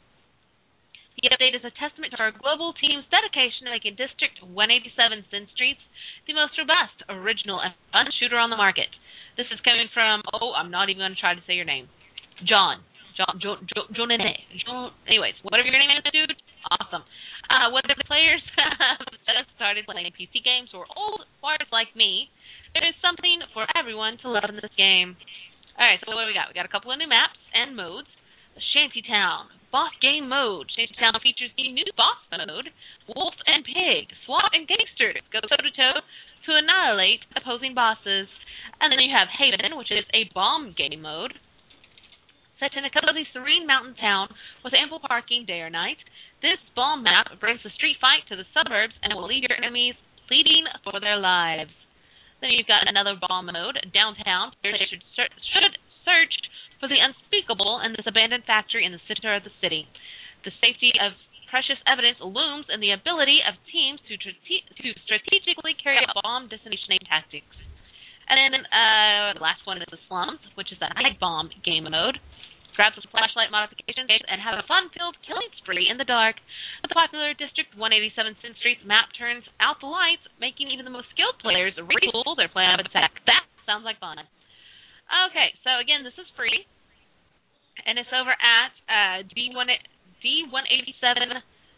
Speaker 3: The update is a testament to our global team's dedication to making District one eighty-seven Sin Streets the most robust, original, and fun shooter on the market. This is coming from, oh, I'm not even going to try to say your name. John. John, John, John, John, John anyways, whatever your name is, dude, awesome. Uh, whether the players have started playing P C games or old players like me, there is something for everyone to love in this game. All right, so what do we got? We got a couple of new maps and modes. Shantytown, boss game mode. Shantytown features the new boss mode, Wolf and Pig, SWAT and Gangsters go toe-to-toe to annihilate opposing bosses. And then you have Haven, which is a bomb game mode, set in a cozy serene mountain town with ample parking day or night. This bomb map brings the street fight to the suburbs and will leave your enemies pleading for their lives. Then you've got another bomb mode, Downtown. Players should, ser- should search for the unspeakable in this abandoned factory in the center of the city. The safety of precious evidence looms in the ability of teams to, strate- to strategically carry out bomb detonation tactics. And then uh, the last one is the Slums, which is the night bomb game mode. Grab some flashlight modifications and have a fun-filled killing spree in the dark. The popular District one eighty-seven Sin Streets map turns out the lights, making even the most skilled players retool their plan of attack. That sounds like fun. Okay, so again, this is free, and it's over at uh, D one eighty-seven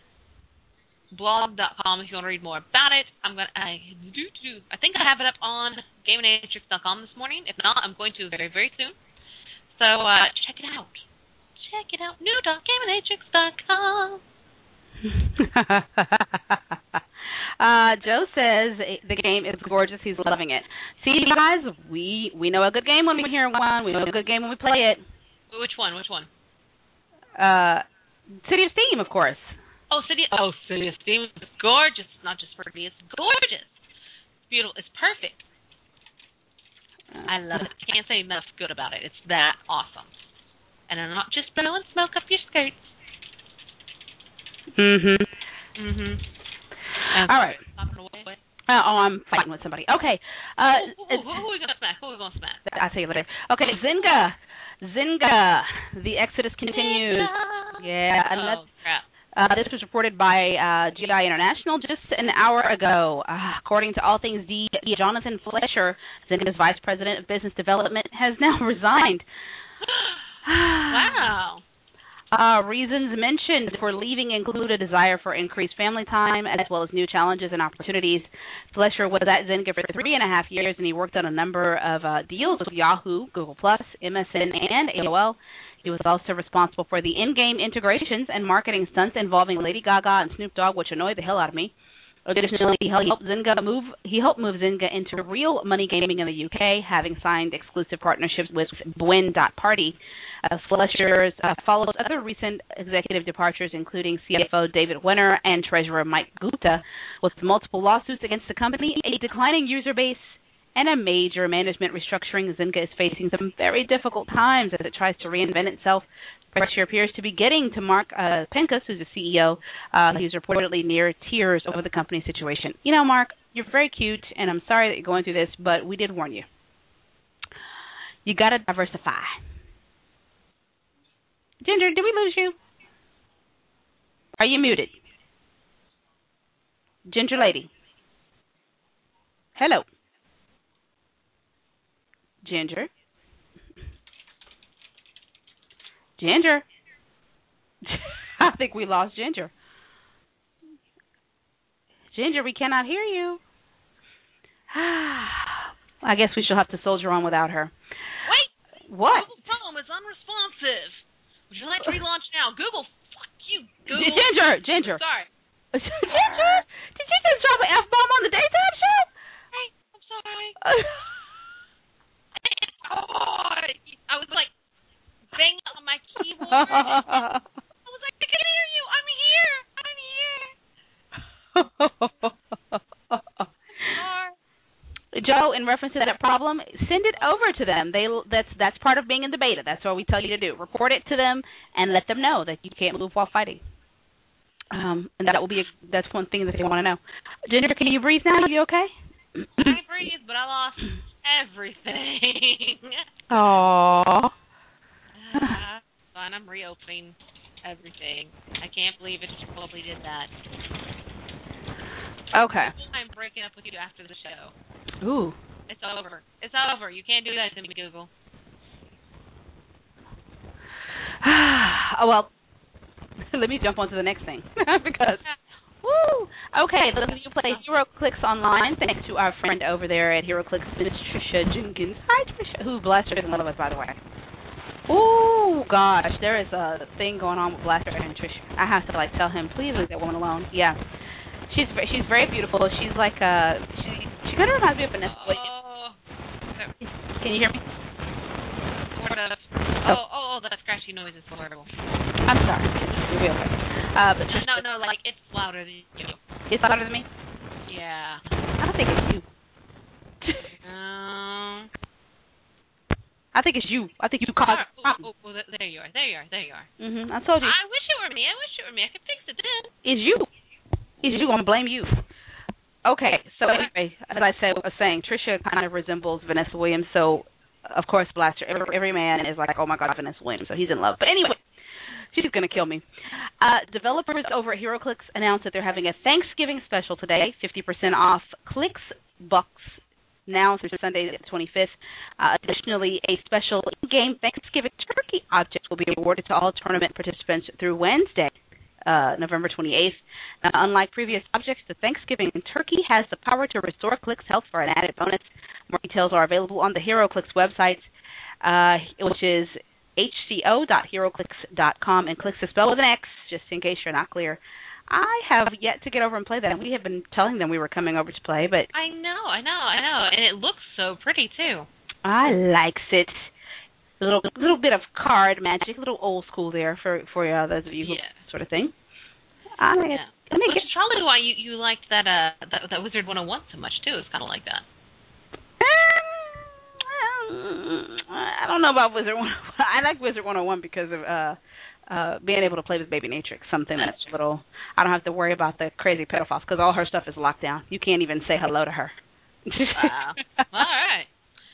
Speaker 3: blog dot com if you want to read more about it. I'm gonna, I, I think I have it up on Game Matrix dot com this morning. If not, I'm going to very, very soon. So uh, check it out. Check it out. new dot gaminatrix dot com.
Speaker 5: uh, Joe says the game is gorgeous. He's loving it. See, guys, we we know a good game when we hear one. We know a good game when we play it.
Speaker 3: Which one? Which one?
Speaker 5: Uh, City of Steam, of course.
Speaker 3: Oh, City. Oh, City of Steam is gorgeous. It's not just pretty. It's gorgeous. It's beautiful. It's perfect. I love it. Can't say enough good about it. It's that awesome. And I'm not just blowing smoke up your skirts.
Speaker 5: Mhm.
Speaker 3: Mhm.
Speaker 5: All right. Uh, oh, I'm fighting with somebody. Okay. Uh,
Speaker 3: who, who, who, who are we gonna smack? Who are we gonna smack?
Speaker 5: I'll tell you later. Okay, Zynga. Zynga. The exodus continues.
Speaker 3: Zynga.
Speaker 5: Yeah.
Speaker 3: Oh
Speaker 5: Another,
Speaker 3: crap.
Speaker 5: Uh, this was reported by uh, G I International just an hour ago. Uh, according to All Things D, Jonathan Fletcher, Zynga's Vice President of Business Development, has now resigned.
Speaker 3: Wow.
Speaker 5: Uh, reasons mentioned for leaving include a desire for increased family time as well as new challenges and opportunities. Fletcher was at Zynga for three and a half years, and he worked on a number of uh, deals with Yahoo, Google Plus, M S N, and A O L. He was also responsible for the in-game integrations and marketing stunts involving Lady Gaga and Snoop Dogg, which annoyed the hell out of me. Additionally, he helped Zynga move. He helped move Zynga into real money gaming in the U K, having signed exclusive partnerships with Bwin dot Party. Uh, Fletcher uh, follows other recent executive departures, including C F O David Winner and Treasurer Mike Gupta, with multiple lawsuits against the company, a declining user base, and a major management restructuring. Zynga is facing some very difficult times as it tries to reinvent itself. Pressure appears to be getting to Mark uh, Pincus, who's the C E O. Uh, he's reportedly near tears over the company's situation. You know, Mark, you're very cute, and I'm sorry that you're going through this, but we did warn you. You got to diversify. Ginger, did we lose you? Are you muted? Ginger lady. Hello. Ginger. Ginger. I think we lost Ginger. Ginger, we cannot hear you. I guess we shall have to soldier on without her.
Speaker 3: Wait!
Speaker 5: What?
Speaker 3: Google Chrome is unresponsive. Would you like to relaunch now? Google, fuck you, Google.
Speaker 5: Ginger, Ginger.
Speaker 3: Sorry.
Speaker 5: Ginger, did you just drop an F-bomb on the daytime show?
Speaker 3: Hey, I'm sorry. Oh, I was like banging on my keyboard. I was like, I can hear you. I'm here. I'm here.
Speaker 5: Joe, in reference to that problem, send it over to them. They that's that's part of being in the beta. That's what we tell you to do. Report it to them and let them know that you can't move while fighting. Um, and that will be a, that's one thing that they want to know. Ginger, can you breathe now? Are you okay?
Speaker 3: I breathe, but I lost everything.
Speaker 5: Aww.
Speaker 3: Uh, fine, I'm reopening everything. I can't believe it probably did that.
Speaker 5: Okay.
Speaker 3: I'm breaking up with you after the show.
Speaker 5: Ooh.
Speaker 3: It's over. It's over. You can't do that to me, Google.
Speaker 5: Oh, well, let me jump on to the next thing. because, woo! Okay, those of you who play HeroClix online, thanks to our friend over there at HeroClix, Miss Trisha Jenkins. Hi, Trisha. Who, Blaster doesn't love us, by the way. Ooh, gosh, there is a thing going on with Blaster and Trisha. I have to, like, tell him, please leave that woman alone. Yeah. She's she's very beautiful. She's like uh she she kind of reminds me of Vanessa Williams.
Speaker 3: Oh.
Speaker 5: Can you hear me?
Speaker 3: Sort of. Oh, oh, oh, that scratchy noise is horrible.
Speaker 5: I'm sorry. You'll be okay. Uh, but just,
Speaker 3: no, no, like it's louder than you.
Speaker 5: It's louder than me?
Speaker 3: Yeah.
Speaker 5: I don't think it's you.
Speaker 3: Um.
Speaker 5: I think it's you. I think you caused.
Speaker 3: Oh, oh, oh, there you are. There you are. There you are.
Speaker 5: Mhm. I told you.
Speaker 3: I wish it were me. I wish it were me. I could fix it then.
Speaker 5: It's you. It's you. I'm gonna blame you. Okay. So anyway, as I said, was saying, Trisha kind of resembles Vanessa Williams. So, of course, Blaster. Every, every man is like, oh my God, Vanessa Williams. So he's in love. But anyway, she's gonna kill me. Uh, developers over at HeroClix announced that they're having a Thanksgiving special today, fifty percent off Clicks Bucks now through Sunday the twenty-fifth. Uh, additionally, a special in-game Thanksgiving turkey object will be awarded to all tournament participants through Wednesday, uh, November twenty-eighth. Uh, unlike previous objects, the Thanksgiving turkey has the power to restore Clicks health for an added bonus. More details are available on the HeroClix website, uh, which is H C O dot HeroClix dot com, and Clicks is spelled with an X, just in case you're not clear. I have yet to get over and play that, and we have been telling them we were coming over to play, but...
Speaker 3: I know, I know, I know, and it looks so pretty, too.
Speaker 5: I likes it. A little, little bit of card magic, a little old school there for, for uh, those of you who
Speaker 3: Yeah.
Speaker 5: sort of thing. I like
Speaker 3: Yeah.
Speaker 5: it. Let me
Speaker 3: Which
Speaker 5: get...
Speaker 3: is probably why you, you liked that, uh, that, that Wizard one oh one so much, too. It's kind of like that.
Speaker 5: Um, I don't know about Wizard one oh one. I like Wizard one oh one because of uh, uh, being able to play with Baby Natrix, something that's a little... I don't have to worry about the crazy pedophiles because all her stuff is locked down. You can't even say hello to her.
Speaker 3: Wow. All right.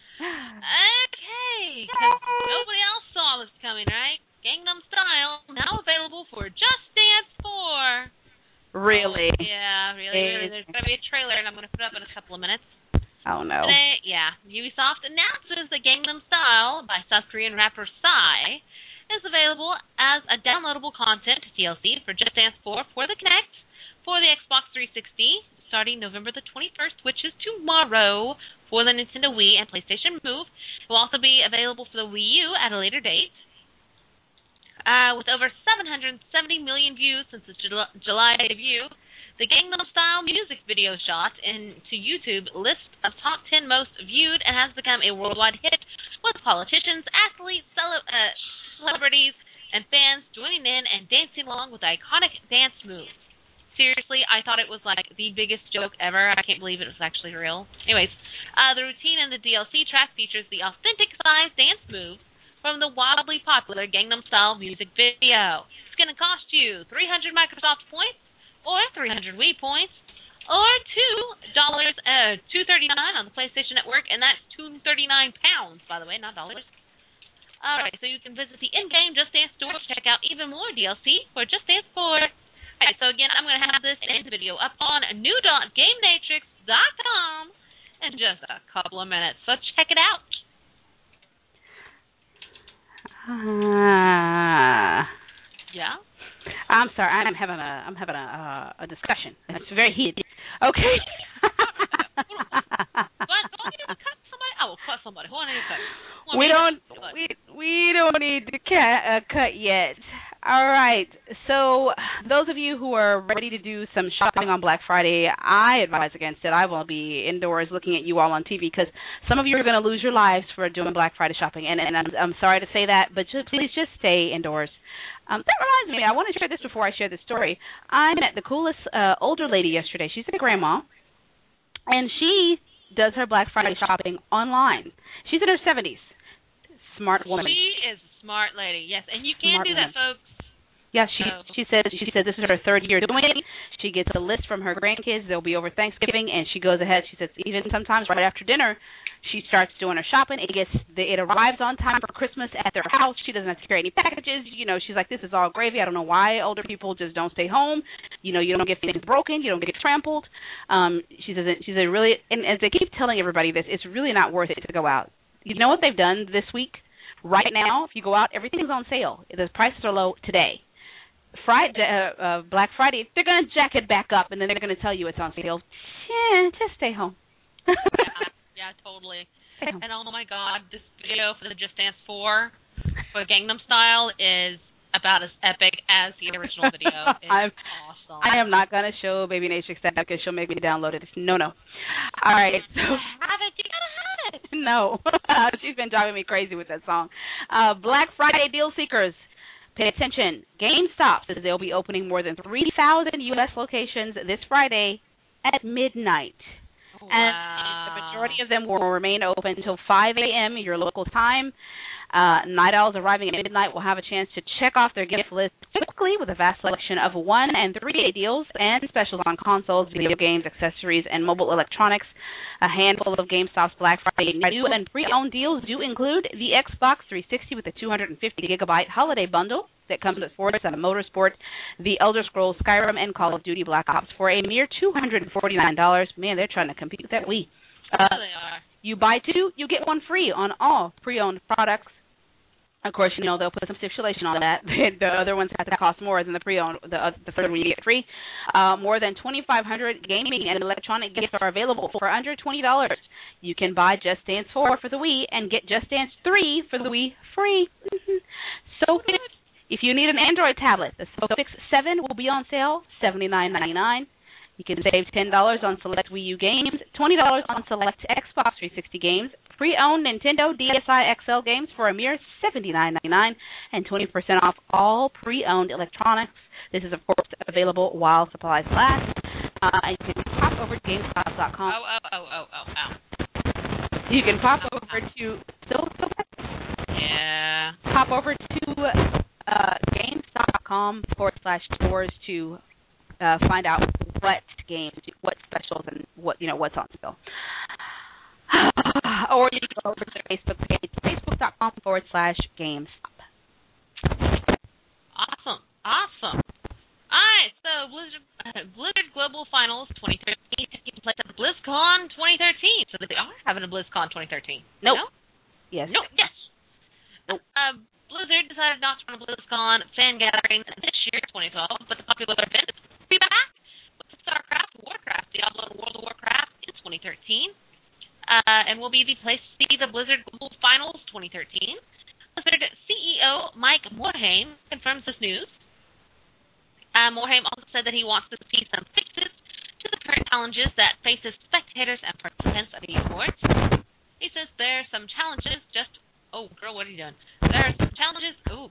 Speaker 3: Okay. 'Cause nobody else saw this coming, right? Gangnam Style, now available for Just Dance four.
Speaker 5: Really?
Speaker 3: Oh, yeah, really, really. There's going to be a trailer, and I'm going to put it up in a couple of minutes.
Speaker 5: Oh, no.
Speaker 3: Today, yeah, Ubisoft announces that Gangnam Style by South Korean rapper Psy is available as a downloadable content D L C for Just Dance four for the Kinect, for the Xbox three sixty, starting November the twenty-first, which is tomorrow, for the Nintendo Wii and PlayStation Move. It will also be available for the Wii U at a later date. Uh, with over seven hundred seventy million views since its July, July debut, the Gangnam Style music video shot into YouTube list of top ten most viewed and has become a worldwide hit, with politicians, athletes, cele- uh, celebrities, and fans joining in and dancing along with iconic dance moves. Seriously, I thought it was like the biggest joke ever. I can't believe it was actually real. Anyways, uh, the routine in the D L C track features the authentic size dance moves from the wildly popular Gangnam Style music video. It's going to cost you three hundred Microsoft points, or three hundred Wii points, or two dollars, uh, two thirty-nine on the PlayStation Network, and that's two thirty-nine pounds, by the way, not dollars. All right, so you can visit the in-game Just Dance store to check out even more D L C for Just Dance four. All right, so again, I'm going to have this in the video up on new dot game natrix dot com in just a couple of minutes, so check it out.
Speaker 5: Uh,
Speaker 3: Yeah?
Speaker 5: I'm sorry. I'm having a I'm having a uh, a discussion. And it's very heated. Okay.
Speaker 3: Do I, do I need to cut somebody? I will cut somebody. Who I need to cut? Who I
Speaker 5: we
Speaker 3: need to
Speaker 5: don't
Speaker 3: cut?
Speaker 5: we we don't need to cut, uh, cut yet. All right. So those of you who are ready to do some shopping on Black Friday, I advise against it. I will be indoors looking at you all on T V because some of you are going to lose your lives for doing Black Friday shopping, and, and I'm, I'm sorry to say that, but just, please just stay indoors. Um, that reminds me, I want to share this before I share this story. I met the coolest uh, older lady yesterday. She's a grandma, and she does her Black Friday shopping online. She's in her seventies. Smart woman.
Speaker 3: She is a smart lady, yes. And you can
Speaker 5: Smart
Speaker 3: do that,
Speaker 5: woman.
Speaker 3: folks.
Speaker 5: Yeah, she
Speaker 3: Oh.
Speaker 5: she says she said this is her third year doing it. She gets a list from her grandkids. They'll be over Thanksgiving, and she goes ahead. She says even sometimes right after dinner, she starts doing her shopping. It gets it arrives on time for Christmas at their house. She doesn't have to carry any packages. You know, she's like, this is all gravy. I don't know why older people just don't stay home. You know, you don't get things broken. You don't get trampled. Um, she says she's a really and as they keep telling everybody this, it's really not worth it to go out. You know what they've done this week? Right now, if you go out, everything's on sale. The prices are low today. Friday, uh, uh, Black Friday, they're going to jack it back up, and then they're going to tell you it's on sale. Yeah, just stay home.
Speaker 3: Yeah, totally. And oh my God, this video for the Just Dance four for Gangnam Style is about as epic as the original video. It's
Speaker 5: I'm,
Speaker 3: awesome.
Speaker 5: I am not going to show Baby Natrix that because she'll make me download it. No, no. All right. So,
Speaker 3: have it. You gotta have it.
Speaker 5: No. She's been driving me crazy with that song. Uh, Black Friday deal seekers. Pay attention. GameStop says they'll be opening more than three thousand U S locations this Friday at midnight.
Speaker 3: Wow.
Speaker 5: And the majority of them will remain open until five a.m. your local time. Uh, night owls arriving at midnight will have a chance to check off their gift list quickly with a vast selection of one- and three-day deals and specials on consoles, video games, accessories, and mobile electronics. A handful of GameStop's Black Friday new and pre-owned deals do include the Xbox three sixty with a two hundred fifty gigabyte holiday bundle that comes with Forza Motorsport, the Elder Scrolls Skyrim, and Call of Duty Black Ops for a mere two hundred forty-nine dollars. Man, they're trying to compete with that Wii. Uh,
Speaker 3: There they are.
Speaker 5: you buy two, you get one free on all pre-owned products. Of course, you know, they'll put some stipulation on that. The other ones have to cost more than the pre-owned. The, uh, the third one you get free. Uh, more than twenty-five hundred gaming and electronic gifts are available for under twenty dollars. You can buy Just Dance four for the Wii and get Just Dance three for the Wii free. SoFix. If you need an Android tablet, the SoFix seven will be on sale, seventy-nine ninety-nine. You can save ten dollars on select Wii U games, twenty dollars on select Xbox three sixty games, pre-owned Nintendo D S i X L games for a mere seventy-nine ninety-nine, and twenty percent off all pre-owned electronics. This is, of course, available while supplies last. Uh, and you can pop over to GameStop dot com.
Speaker 3: Oh, oh, oh, oh, oh, oh.
Speaker 5: You can pop over to so, so
Speaker 3: Yeah.
Speaker 5: pop over to uh, GameStop dot com forward slash stores to uh, find out what games, what specials, and what you know what's on sale. Or you can go over to the Facebook page, Facebook dot com forward slash GameStop.
Speaker 3: Awesome. Awesome. All right, so Blizzard, uh, Blizzard Global Finals twenty thirteen taking place at BlizzCon twenty thirteen. So they are having a BlizzCon twenty thirteen.
Speaker 5: Nope.
Speaker 3: No?
Speaker 5: Yes.
Speaker 3: No. Yes.
Speaker 5: Nope.
Speaker 3: Uh, Blizzard decided not to run a BlizzCon fan gathering this year, twenty twelve, but the popular event is to be back with the StarCraft, Warcraft, Diablo, and World of Warcraft in twenty thirteen, uh, and will be the place to see the Blizzard Global Finals twenty thirteen. Blizzard C E O Mike Morhaime confirms this news. Uh, Morhaime also said that he wants to see some fixes to the current challenges that faces spectators and participants of esports. He says there are some challenges just... Oh, girl, what are you doing? There are some challenges... Ooh.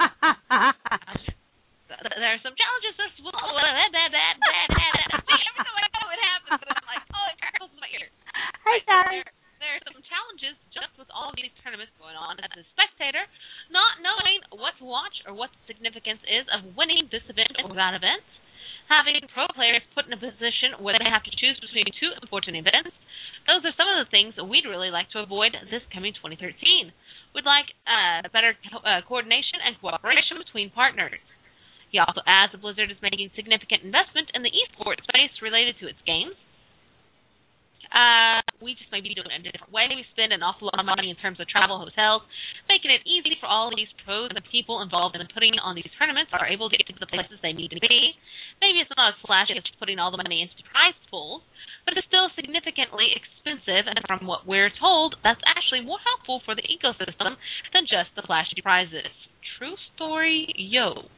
Speaker 3: There are some challenges... This, See, every time I know it happens, and I'm like, oh, it crackles in my ear.
Speaker 5: Hi, guys.
Speaker 3: There, there are some challenges just with all of these tournaments going on as a spectator, not knowing what to watch or what the significance is of winning this event or that event, having pro players put in a position where they have to choose between two important events. Those are some of the things that we'd really like to avoid this coming twenty thirteen. We'd like uh, better uh, coordination and cooperation between partners. He also adds that Blizzard is making significant investment in the esports space related to its games. Uh, we just may be doing it in a different way. We spend an awful lot of money in terms of travel, hotels, making it easy for all of these pros and people involved in putting on these tournaments are able to get to the places they need to be. Maybe it's not as flashy as putting all the money into prize pools, but it's still significantly expensive, and from what we're told, that's actually more helpful for the ecosystem than just the flashy prizes. True story, yo.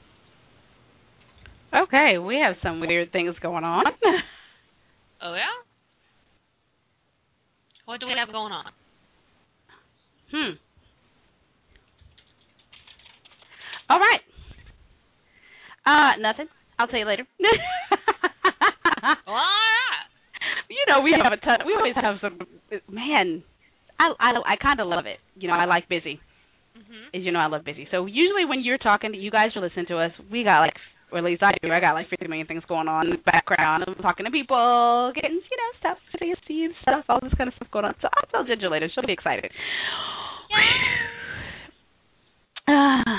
Speaker 5: Okay, we have some weird things going on.
Speaker 3: Oh, yeah? What do we have going on?
Speaker 5: Hmm. All right. Uh, nothing. I'll tell you later.
Speaker 3: All right.
Speaker 5: You know, we have a ton. We always have some. Man, I I, I kind of love it. You know, I like busy.
Speaker 3: Mm-hmm.
Speaker 5: As you know, I love busy. So usually when you're talking, to you guys are listening to us. We got like, or at least I do. I got like fifty million things going on in the background. I'm talking to people, getting you know stuff, C S C and stuff, all this kind of stuff going on. So I'll tell Ginger later. She'll be excited. Uh,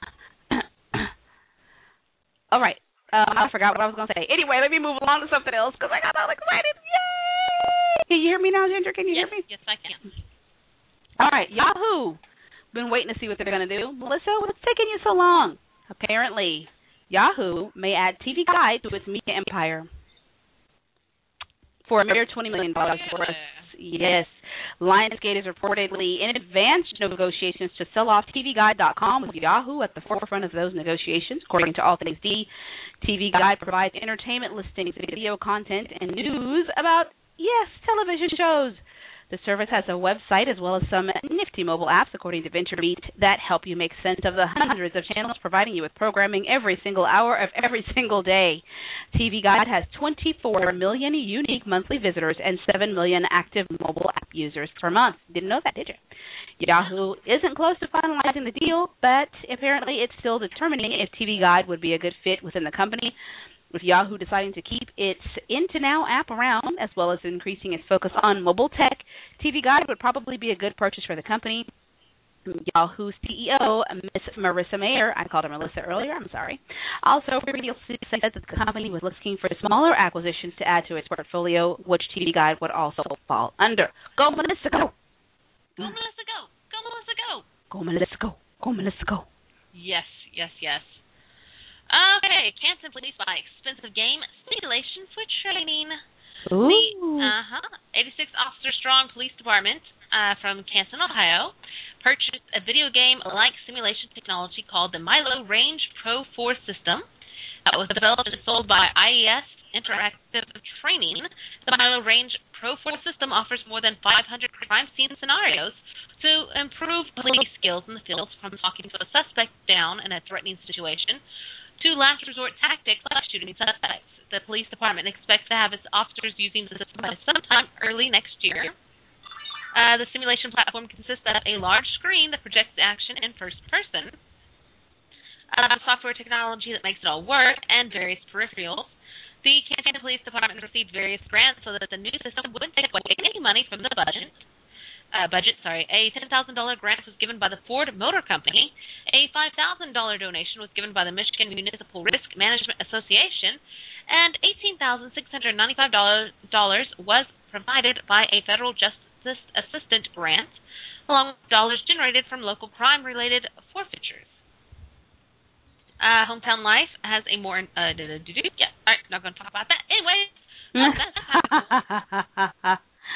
Speaker 5: all right. Um, I forgot what I was going to say. Anyway, let me move along to something else because I got all excited. Yay! Can you hear me now, Ginger? Can you
Speaker 3: yes,
Speaker 5: hear me?
Speaker 3: Yes, I can.
Speaker 5: All right. Yahoo! Been waiting to see what they're going to do. Melissa, what's taking you so long? Apparently, Yahoo may add T V Guide to its media empire for a mere twenty million dollars worth. Yes. Lionsgate is reportedly in advanced negotiations to sell off T V Guide dot com, with Yahoo at the forefront of those negotiations. According to All Things D, T V Guide provides entertainment listings, video content, and news about, yes, television shows. The service has a website as well as some nifty mobile apps, according to VentureBeat, that help you make sense of the hundreds of channels providing you with programming every single hour of every single day. T V Guide has twenty-four million unique monthly visitors and seven million active mobile app users per month. Didn't know that, did you? Yahoo isn't close to finalizing the deal, but apparently it's still determining if T V Guide would be a good fit within the company. With Yahoo deciding to keep its Into Now app around, as well as increasing its focus on mobile tech, T V Guide would probably be a good purchase for the company. Yahoo C E O, Miss Marissa Mayer, I called her Melissa earlier, I'm sorry, also previously said that the company was looking for smaller acquisitions to add to its portfolio, which T V Guide would also fall under. Go, Melissa, go!
Speaker 3: Go, Melissa, go! Go, Melissa, go!
Speaker 5: Go, Melissa, go! Go, Melissa, go!
Speaker 3: Yes, yes, yes. Okay, Canton police buy expensive game simulation for training.
Speaker 5: Ooh.
Speaker 3: The uh-huh, eighty-six officer strong police department uh, from Canton, Ohio, purchased a video game-like simulation technology called the Milo Range Pro four system that was developed and sold by I E S Interactive Training. The Milo Range Pro four system offers more than five hundred crime scene scenarios to improve police skills in the field, from talking to a suspect down in a threatening situation to last resort tactics like shooting suspects. The police department expects to have its officers using the system by sometime early next year. Uh, the simulation platform consists of a large screen that projects action in first person, uh, software technology that makes it all work, and various peripherals. The Canton Police Department received various grants so that the new system wouldn't take away any money from the budget. Uh, budget, sorry. A ten thousand dollars grant was given by the Ford Motor Company. A five thousand dollars donation was given by the Michigan Municipal Risk Management Association, and eighteen thousand six hundred ninety-five dollars was provided by a federal justice assistant grant, along with dollars generated from local crime-related forfeitures. Uh, Hometown Life has a more... Uh, yeah, all right, not going to talk about that. Anyway, oh, that's cool.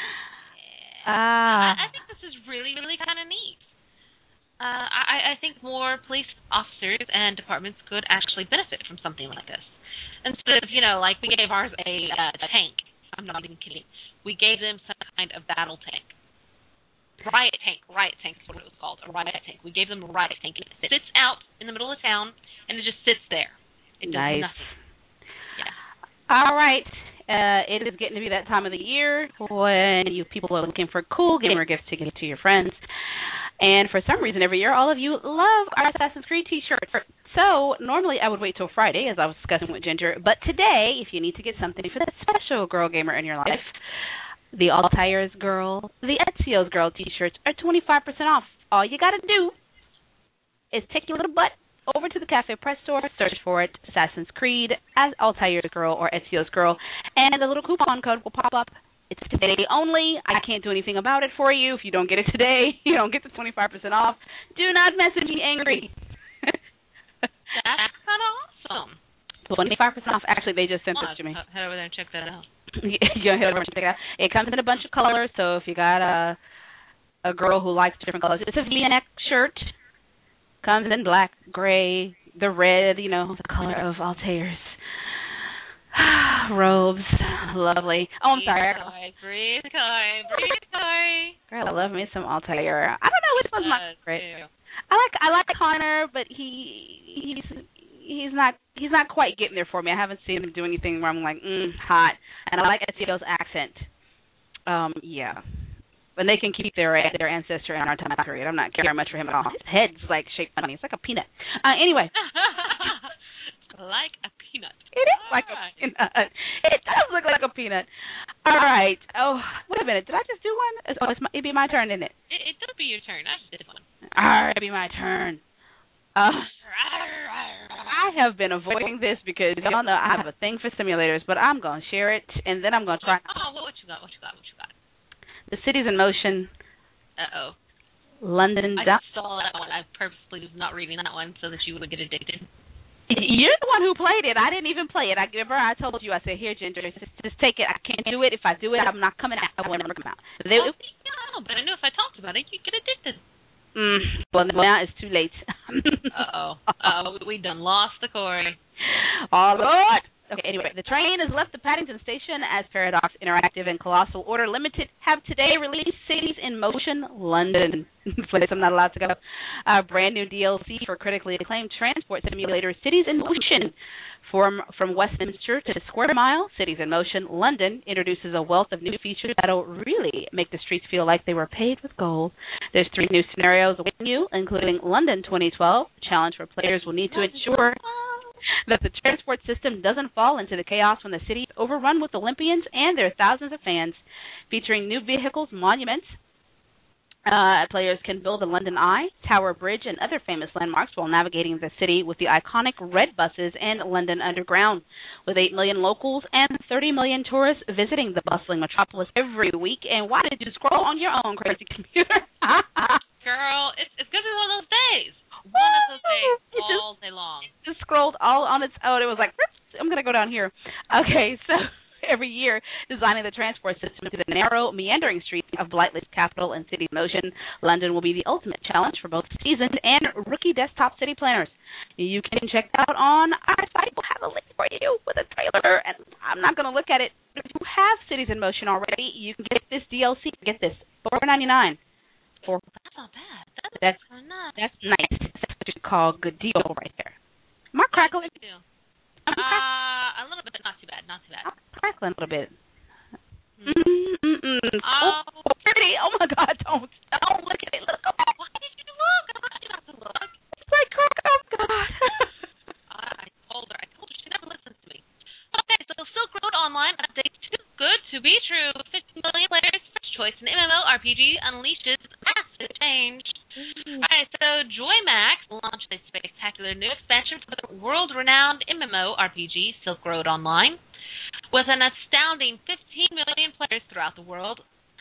Speaker 5: Ah.
Speaker 3: I, I think this is really, really kind of neat. Uh, I, I think more police officers and departments could actually benefit from something like this. Instead of, you know, like we gave ours a, uh, a tank. I'm not even kidding. We gave them some kind of battle tank. Riot tank. Riot tank is what it was called. A riot tank. We gave them a riot tank. It sits out in the middle of town, and it just sits there. It does
Speaker 5: nice.
Speaker 3: nothing. Yeah.
Speaker 5: All right. Uh, it is getting to be that time of the year when you people are looking for cool gamer gifts to give to your friends. And for some reason, every year, all of you love our Assassin's Creed T-shirts. So normally I would wait till Friday, as I was discussing with Ginger. But today, if you need to get something for that special girl gamer in your life, the Altair's Girl, the Ezio's Girl T-shirts are twenty-five percent off. All you got to do is take your little butt over to the Cafe Press store, search for it, Assassin's Creed, as Altair's Girl or Ezio's Girl, and the little coupon code will pop up. It's today only. I can't do anything about it for you. If you don't get it today, you don't get the twenty-five percent off. Do not message me angry.
Speaker 3: That's kind of awesome.
Speaker 5: twenty-five percent off. Actually, they just sent
Speaker 3: Come
Speaker 5: this to me.
Speaker 3: on, head over there and check that out.
Speaker 5: You're gonna head over and check it out. It comes in a bunch of colors, so if you got a a girl who likes different colors, it's a V-neck shirt. Comes in black, gray, the red, you know, the color of Altair's robes. Lovely. Oh, I'm sorry.
Speaker 3: Breathe, Corey. Breathe, Corey.
Speaker 5: Girl, I love me some Altair. I don't know which one's my favorite. I like I like Connor, but he he's he's not he's not quite getting there for me. I haven't seen him do anything where I'm like, mm, hot. And I like Ezio's accent. Um, yeah. And they can keep their their ancestor in our time period. I'm not caring much for him at all. His head's like shaped funny. It's like a peanut. Uh, anyway.
Speaker 3: Like a peanut.
Speaker 5: It is
Speaker 3: all
Speaker 5: like
Speaker 3: right.
Speaker 5: a peanut. It does look like a peanut. All right. Oh, wait a minute. Did I just do one? Oh, it's my, it'd be my turn, isn't it?
Speaker 3: It, it does be your turn. I just did one.
Speaker 5: All right, it'd be my turn. Uh, I have been avoiding this because y'all know I have a thing for simulators, but I'm going to share it, and then I'm going to try.
Speaker 3: Oh, what, what you got? What you got? What you got?
Speaker 5: The Cities in Motion.
Speaker 3: Uh-oh.
Speaker 5: London.
Speaker 3: I saw that one. I purposely was not reading that one so that you would get addicted.
Speaker 5: You're the one who played it. I didn't even play it. I remember I told you. I said, "Here, Ginger, just, just take it. I can't do it. If I do it, I'm not coming out. I will never come out." They,
Speaker 3: well, no, but I knew if I talked about it, you'd get addicted.
Speaker 5: Mm, well, now it's too late.
Speaker 3: Uh-oh. Uh-oh. We done lost the Corey.
Speaker 5: All right. Okay, anyway, the train has left the Paddington Station as Paradox Interactive and Colossal Order Limited have today released Cities in Motion London. Place I'm not allowed to go. A brand new D L C for critically acclaimed transport simulator Cities in Motion. From, from Westminster to Square Mile, Cities in Motion London introduces a wealth of new features that'll really make the streets feel like they were paved with gold. There's three new scenarios awaiting you, including London twenty twelve, a challenge where players will need to ensure that the transport system doesn't fall into the chaos when the city is overrun with Olympians and their thousands of fans, featuring new vehicles, monuments. Uh, players can build the London Eye, Tower Bridge, and other famous landmarks while navigating the city with the iconic red buses and London Underground. With eight million locals and thirty million tourists visiting the bustling metropolis every week. And why did you scroll on your own, crazy computer?
Speaker 3: Girl, it's, it's going to be one of those days. One of those days
Speaker 5: It
Speaker 3: all day long.
Speaker 5: Just scrolled all on its own. It was like, I'm going to go down here. Okay, so every year designing the transport system to the narrow, meandering streets of Blightley's capital and city motion. London will be the ultimate challenge for both seasoned and rookie desktop city planners. You can check it out on our site. We'll have a link for you with a trailer, and I'm not going to look at it. If you have Cities in Motion already, you can get this D L C. Get this, four ninety-nine. For
Speaker 3: That's not bad. That's,
Speaker 5: that's
Speaker 3: not
Speaker 5: that's nice. That's what you call good deal right there. Am I crackling?
Speaker 3: Yeah,
Speaker 5: I'm crack-
Speaker 3: Uh, a little bit, not too bad, not too bad.
Speaker 5: I'm crackling a little bit.
Speaker 3: Hmm.
Speaker 5: Mm-mm-mm.
Speaker 3: Oh.
Speaker 5: Oh, pretty. Oh my God! Don't don't look at it. Look. Oh,
Speaker 3: Why did you look? I thought you not to look.
Speaker 5: it's like crack. Oh God.
Speaker 3: I told her. I told her she never listens to me. Okay, so Silk Road Online update too good to be true. fifty million players, first choice in MMORPG unleashes massive change. Alright, so JoyMax launched a spectacular new expansion for the world-renowned MMORPG Silk Road Online. With an astounding fifteen million players throughout the world.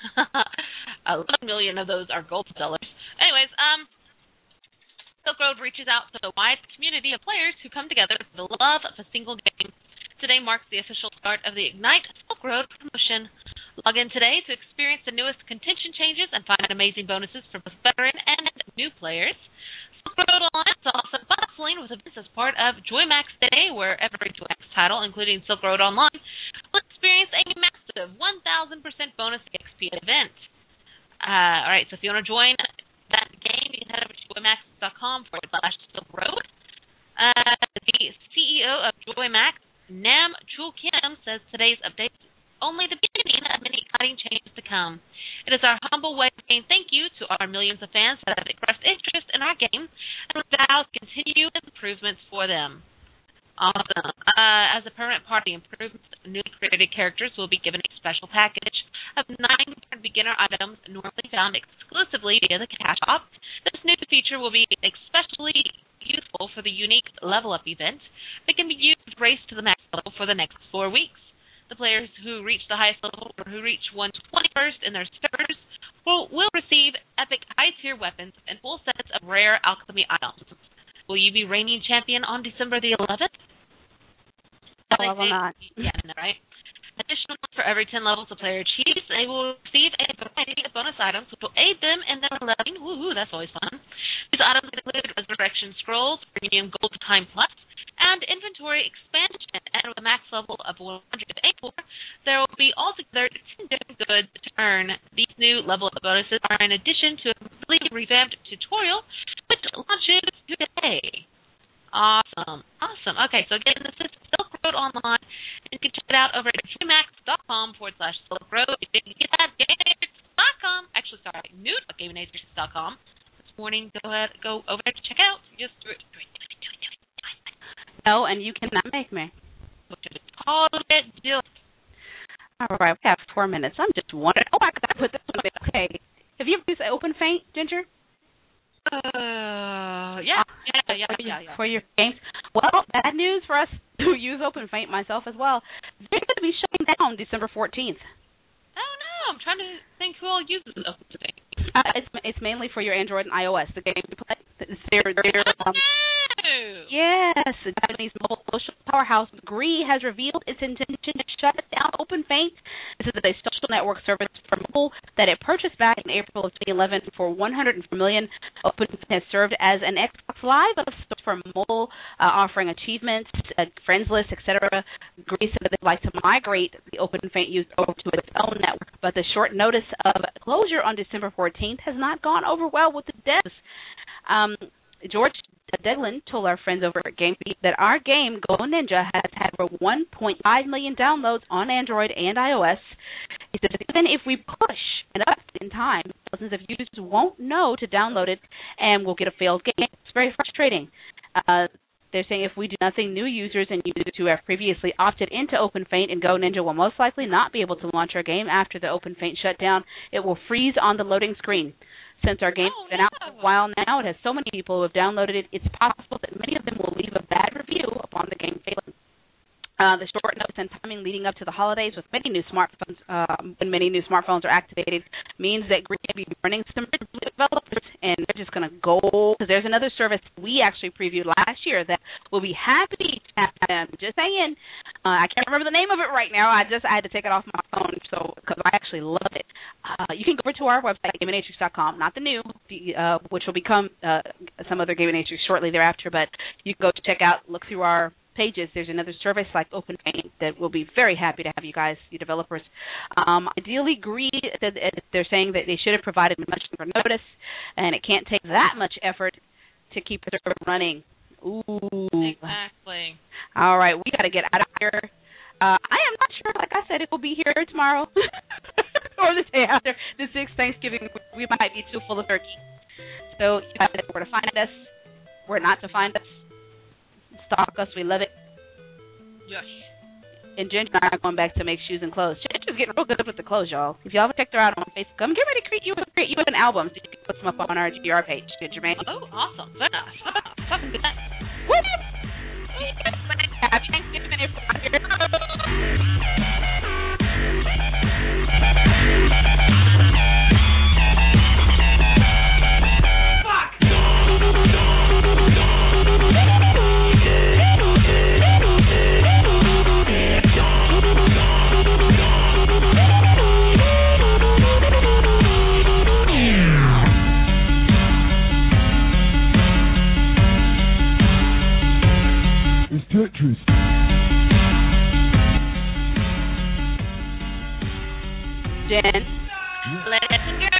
Speaker 3: eleven million of those are gold sellers. Anyways, um, Silk Road reaches out to the wide community of players who come together for the love of a single game. Today marks the official start of the Ignite Silk Road promotion. Log in today to experience the newest contention changes and find amazing bonuses for both veteran and new players. Silk Road Online is also bustling with events as part of JoyMax Day, where every JoyMax title, including Silk Road Online, will experience a massive one thousand percent bonus X P event. Uh, all right, so if you want to join that game, you can head over to joymax.com forward slash Silk Road. Uh, the C E O of JoyMax, Nam Chul Kim, says today's update is only the beginning of many exciting changes to come. It is our humble way of saying thank you to our millions of fans that have expressed interest in our game, and we vow to continue improvements for them. Awesome. Uh, as a permanent part of the improvements, newly created characters will be given a special package of nine different beginner items normally found exclusively via the cash shop. This new feature will be especially useful for the unique level up event that can be used to race to the max level for the next four weeks. The players who reach the highest level or who reach one twenty-first in their servers will, will receive epic high-tier weapons and full sets of rare alchemy items. Will you be reigning champion on December the eleventh?
Speaker 5: No, I will not.
Speaker 3: Yeah, I know, right? Additionally, for every ten levels a player achieves, they will receive a variety of bonus items which will aid them in their leveling. Woohoo, that's always fun. These items include Resurrection Scrolls, Premium Gold Time Plus, and Inventory Expansion. And with a max level of one hundred eighty-four, there will be altogether ten different goods to earn. These new level up bonuses are in addition to a completely revamped tutorial, which launches today. Awesome. Awesome. Okay, so again, this is Silk Road Online. You can check it out over at joymax.com forward slash Silk Road. You can get that at gamenatrix dot com. Actually, sorry, new dot gamenatrix dot com. This morning, go ahead, go over there to check out. Just do it. Do it. Do it. Do it. Do it.
Speaker 5: No, and you cannot make me.
Speaker 3: All of it. Do it.
Speaker 5: All right, we have four minutes. I'm just wondering. Oh, I got to put this one in. Okay. Have you ever used Open Faint, Ginger?
Speaker 3: Uh, yeah, yeah, yeah, yeah, yeah.
Speaker 5: For your games. Well, bad news for us who use Open Faint, myself as well. They're going to be shutting down December fourteenth.
Speaker 3: Oh no, I'm trying to think who all uses Open Faint.
Speaker 5: Uh, it's it's mainly for your Android and iOS. The game you play. They're, they're, um,
Speaker 3: No.
Speaker 5: yes, the Japanese mobile social powerhouse Gree has revealed its intention to shut down Open Faint. This is a social network service for mobile that it purchased back in April of twenty eleven for one hundred four million dollars. Open Faint has served as an Xbox Live for mobile, uh, offering achievements, uh, friends list, et cetera. Gree said that they'd like to migrate the Open Faint use over to its own network, but the short notice of closure on December fourteenth has not gone over well with the devs. Um, George Deglin told our friends over at GameBeat that our game, Go Ninja, has had over one point five million downloads on Android and iOS. He said even if we push it up in time, thousands of users won't know to download it and we'll get a failed game. It's very frustrating. Uh, they're saying if we do nothing, new users and users who have previously opted into Open Faint and Go Ninja will most likely not be able to launch our game after the Open Faint shutdown. It will freeze on the loading screen. Since our game's
Speaker 3: oh,
Speaker 5: been
Speaker 3: no.
Speaker 5: out for a while now, it has so many people who have downloaded it, it's possible that many of them will leave a bad review upon the game failing. Uh, the short notice and timing leading up to the holidays with many new smartphones, uh, when many new smartphones are activated, means that Green will be running some developers, and they're just going to go, because there's another service we actually previewed last year that will be happy to have them. Just saying. Uh, I can't remember the name of it right now. I just I had to take it off my phone so because I actually love it. Uh, you can go over to our website, gamingnatrix dot com, not the new, the, uh, which will become uh, some other Gaming Natrix shortly thereafter, but you can go check out, look through our pages. There's another service like OpenPaint that will be very happy to have you guys, you developers. Um, ideally, Greed, they're saying that they should have provided much more notice, and it can't take that much effort to keep the server running. Ooh.
Speaker 3: Exactly.
Speaker 5: All right, we got to get out of here. Uh, I am not sure, like I said, it will be here tomorrow or the day after. The sixth Thanksgiving, we might be too full of turkey. So you guys know where to find us, where not to find us. Stalk us, we love it.
Speaker 3: Yes.
Speaker 5: And Ginger and I are going back to make shoes and clothes. Ginger's getting real good with the clothes, y'all. If y'all haven't checked her out on Facebook, come get ready to create you, create you an album so you can put some up on our G R page, Ginger Man.
Speaker 3: Oh, awesome. Fair enough. Fucking good night.
Speaker 5: What? Happy Thanksgiving, everybody.
Speaker 2: Tetris.
Speaker 5: Jen.
Speaker 3: Let's go.